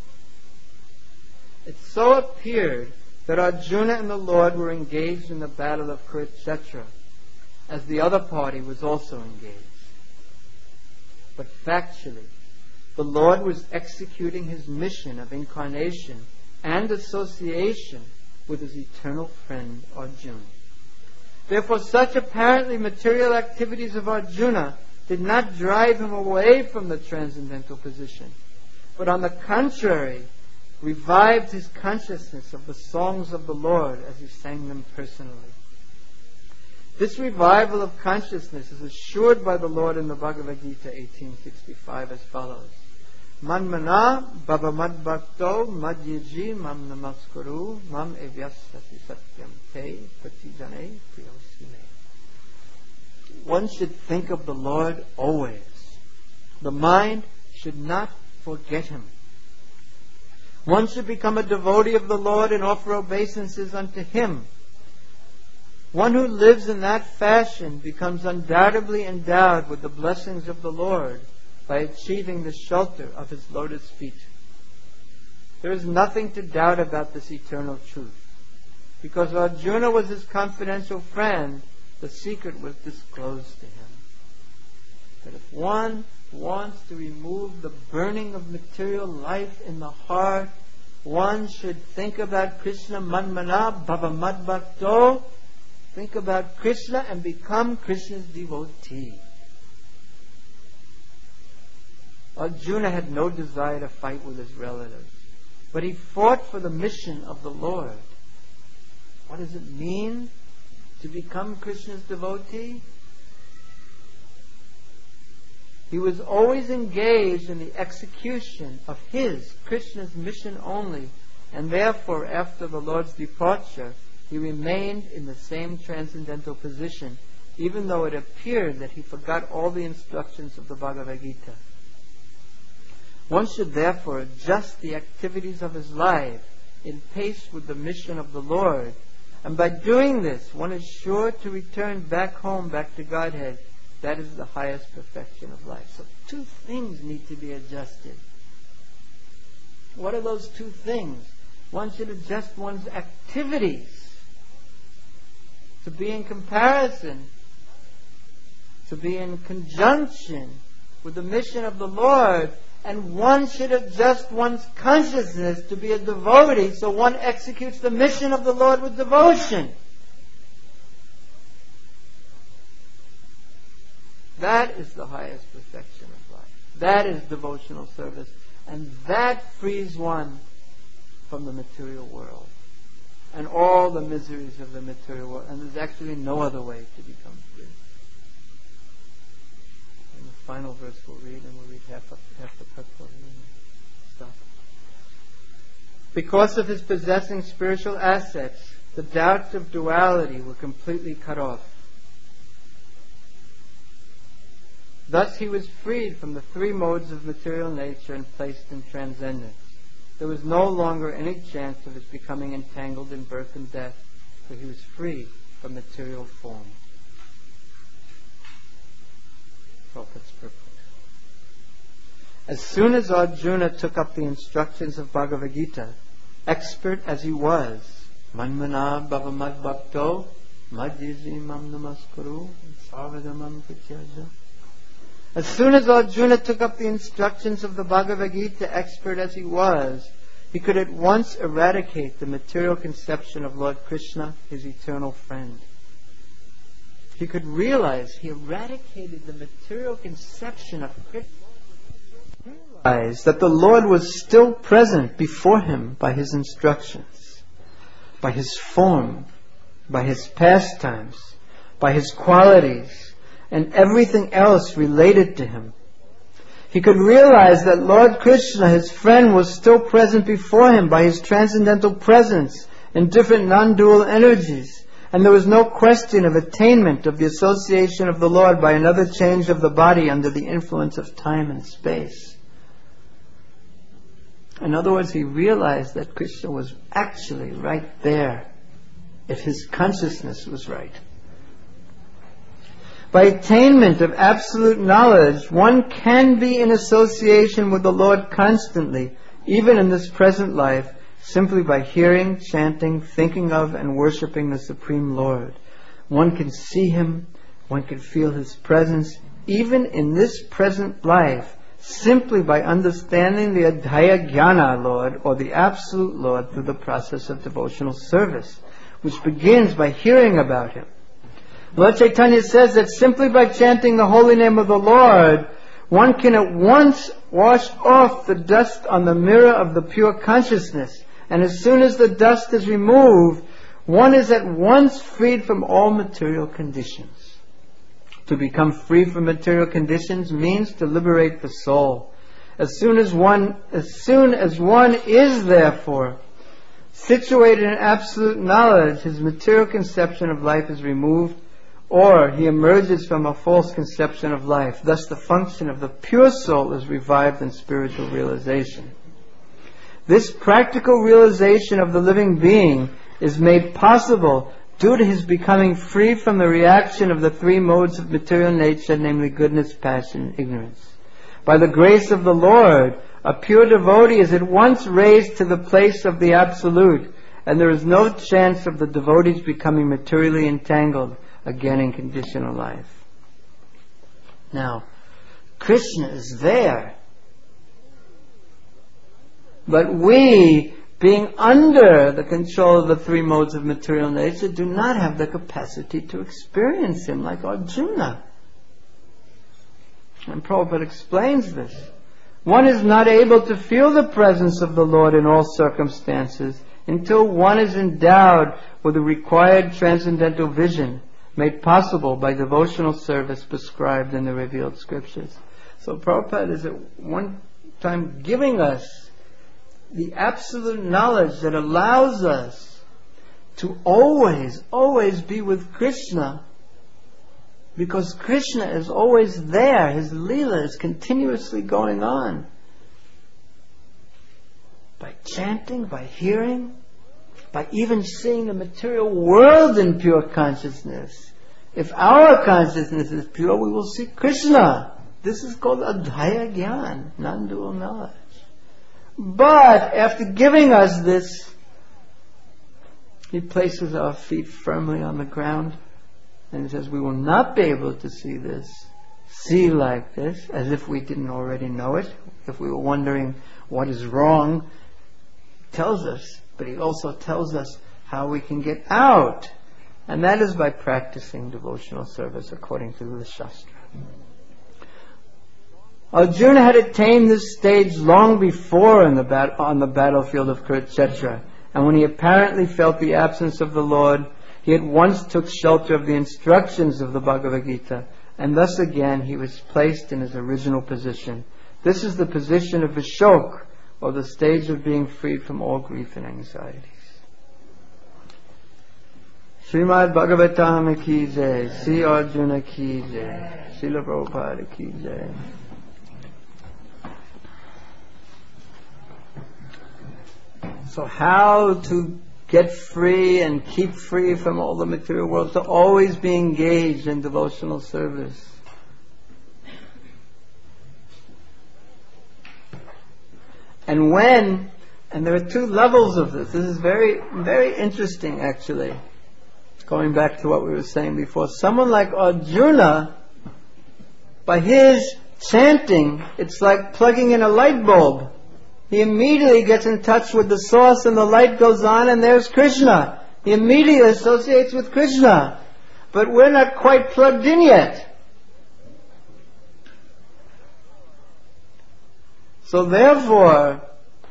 It so appeared that Arjuna and the Lord were engaged in the battle of Kurukshetra, as the other party was also engaged. But factually, the Lord was executing his mission of incarnation and association with his eternal friend Arjuna. Therefore, such apparently material activities of Arjuna did not drive him away from the transcendental position, but on the contrary, revived his consciousness of the songs of the Lord as he sang them personally. This revival of consciousness is assured by the Lord in the Bhagavad Gita 18:65 as follows: Manmana bhava madbhakto madhyaji mam namaskuru mam evyasati satyam te pratijane priyosime. One should think of the Lord always. The mind should not forget him. One should become a devotee of the Lord and offer obeisances unto him. One who lives in that fashion becomes undoubtedly endowed with the blessings of the Lord by achieving the shelter of his lotus feet. There is nothing to doubt about this eternal truth. Because Arjuna was his confidential friend, the secret was disclosed to him. That if one wants to remove the burning of material life in the heart, one should think about Krishna manmana bhava madbhakto. Think about Krishna and become Krishna's devotee. Arjuna had no desire to fight with his relatives, but he fought for the mission of the Lord. What does it mean to become Krishna's devotee? He was always engaged in the execution of his, Krishna's mission only, and therefore after the Lord's departure, he remained in the same transcendental position, even though it appeared that he forgot all the instructions of the Bhagavad Gita. One should therefore adjust the activities of his life in pace with the mission of the Lord, and by doing this, one is sure to return back home, back to Godhead. That is the highest perfection of life. So two things need to be adjusted. What are those two things? One should adjust one's activities to be in comparison, to be in conjunction with the mission of the Lord, and one should adjust one's consciousness to be a devotee so one executes the mission of the Lord with devotion. That is the highest perfection of life. That is devotional service. And that frees one from the material world and all the miseries of the material world. And there's actually no other way to become free. And the final verse we'll read, and we'll read half the purport and stop. Because of his possessing spiritual assets, the doubts of duality were completely cut off. Thus he was freed from the three modes of material nature and placed in transcendence. There was no longer any chance of his becoming entangled in birth and death, for he was free from material form. Prabhupada's purport. As soon as Arjuna took up the instructions of Bhagavad Gita, expert as he was, Manmana Bhavamad Bhakto, Madhyaji Mam Namaskuru, Sarvadamam Prityaja. As soon as Arjuna took up the instructions of the Bhagavad Gita, expert as he was, he could at once eradicate the material conception of Lord Krishna, his eternal friend. He could realize he eradicated the material conception of Krishna. Realize that the Lord was still present before him by his instructions, by his form, by his pastimes, by his qualities, and everything else related to him. He could realize that Lord Krishna, his friend, was still present before him by his transcendental presence in different non-dual energies, and there was no question of attainment of the association of the Lord by another change of the body under the influence of time and space. In other words, he realized that Krishna was actually right there if his consciousness was right. By attainment of absolute knowledge, one can be in association with the Lord constantly, even in this present life, simply by hearing, chanting, thinking of, and worshipping the Supreme Lord. One can see him, one can feel his presence, even in this present life, simply by understanding the Adhaya Jnana Lord, or the Absolute Lord, through the process of devotional service, which begins by hearing about him. Lord Chaitanya says that simply by chanting the holy name of the Lord, one can at once wash off the dust on the mirror of the pure consciousness. And as soon as the dust is removed, one is at once freed from all material conditions. To become free from material conditions means to liberate the soul. As soon as one is, therefore, situated in absolute knowledge, his material conception of life is removed, or he emerges from a false conception of life. Thus the function of the pure soul is revived in spiritual realization. This practical realization of the living being is made possible due to his becoming free from the reaction of the three modes of material nature, namely goodness, passion, and ignorance. By the grace of the Lord, a pure devotee is at once raised to the place of the Absolute, and there is no chance of the devotees becoming materially entangled again in conditional life. Now, Krishna is there, but we, being under the control of the three modes of material nature, do not have the capacity to experience him like Arjuna. And Prabhupada explains this. One is not able to feel the presence of the Lord in all circumstances until one is endowed with the required transcendental vision. made possible by devotional service prescribed in the revealed scriptures. So Prabhupada is at one time giving us the absolute knowledge that allows us to always, always be with Krishna, because Krishna is always there. His Leela is continuously going on. By chanting, by hearing, by even seeing the material world in pure consciousness. If our consciousness is pure, we will see Krishna. This is called Adhaya Gyan, non-dual knowledge. But after giving us this, He places our feet firmly on the ground and He says, we will not be able to see like this, as if we didn't already know it. If we were wondering what is wrong, He tells us, but He also tells us how we can get out. And that is by practicing devotional service according to the Shastra. Arjuna had attained this stage long before on the battlefield of Kurukshetra, and when he apparently felt the absence of the Lord, he at once took shelter of the instructions of the Bhagavad Gita, and thus again he was placed in his original position. This is the position of Vishok, or the stage of being freed from all grief and anxieties. Srimad Bhagavatam ki jai, Sri Arjuna ki jai, Srila Prabhupada ki jai. So how to get free and keep free from all the material world? To always be engaged in devotional service. And there are two levels of this. This is very, very interesting actually. Going back to what we were saying before. Someone like Arjuna, by his chanting, it's like plugging in a light bulb. He immediately gets in touch with the source and the light goes on and there's Krishna. He immediately associates with Krishna. But we're not quite plugged in yet. So therefore,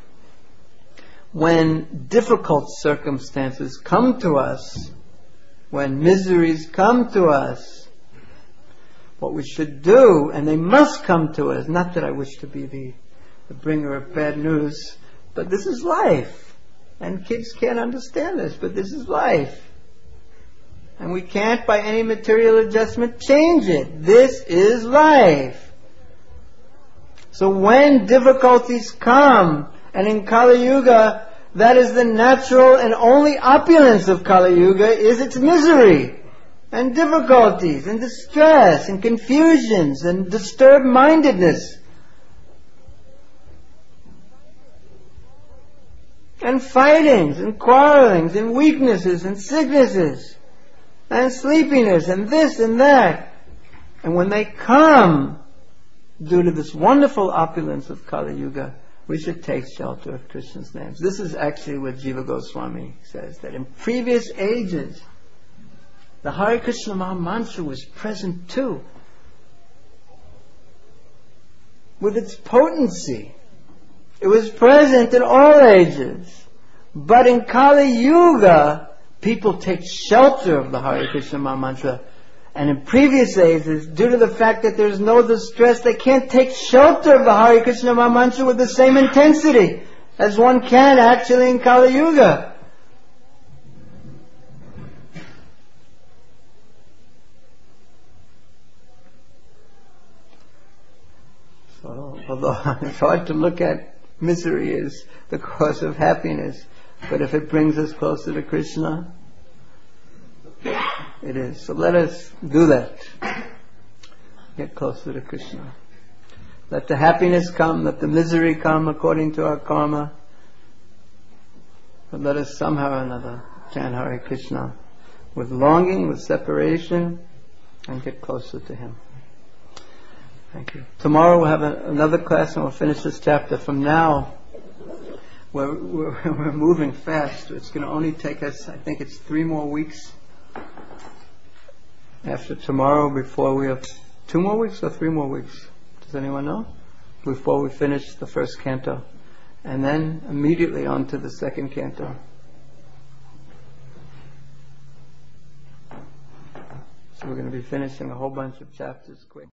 when difficult circumstances come to us, when miseries come to us, what we should do, and they must come to us, not that I wish to be the bringer of bad news, but this is life. And kids can't understand this, but this is life. And we can't by any material adjustment change it. This is life. So when difficulties come, and in Kali Yuga, that is the natural and only opulence of Kali Yuga, is its misery, and difficulties, and distress, and confusions, and disturbed mindedness. And fightings, and quarrelings, and weaknesses, and sicknesses, and sleepiness, and this and that. And when they come, due to this wonderful opulence of Kali Yuga, we should take shelter of Krishna's names. This is actually what Jiva Goswami says, that in previous ages, the Hare Krishna Maha Mantra was present too, with its potency. It was present in all ages. But in Kali Yuga, people take shelter of the Hare Krishna Maha Mantra. And in previous ages, due to the fact that there's no distress, they can't take shelter of the Hare Krishna Maha Mantra with the same intensity as one can actually in Kali Yuga. So, although it's hard to look at misery as the cause of happiness, but if it brings us closer to Krishna, it is. So let us do that. Get closer to Krishna. Let the happiness come, let the misery come according to our karma. But let us somehow or another chant Hare Krishna with longing, with separation, and get closer to Him. Thank you. Tomorrow we'll have another class and we'll finish this chapter. From now, we're moving fast. It's going to only take us, I think it's 3 more weeks after tomorrow before we have 2 more weeks or 3 more weeks. Does anyone know? Before we finish the first canto. And then immediately on to the second canto. So we're going to be finishing a whole bunch of chapters quick.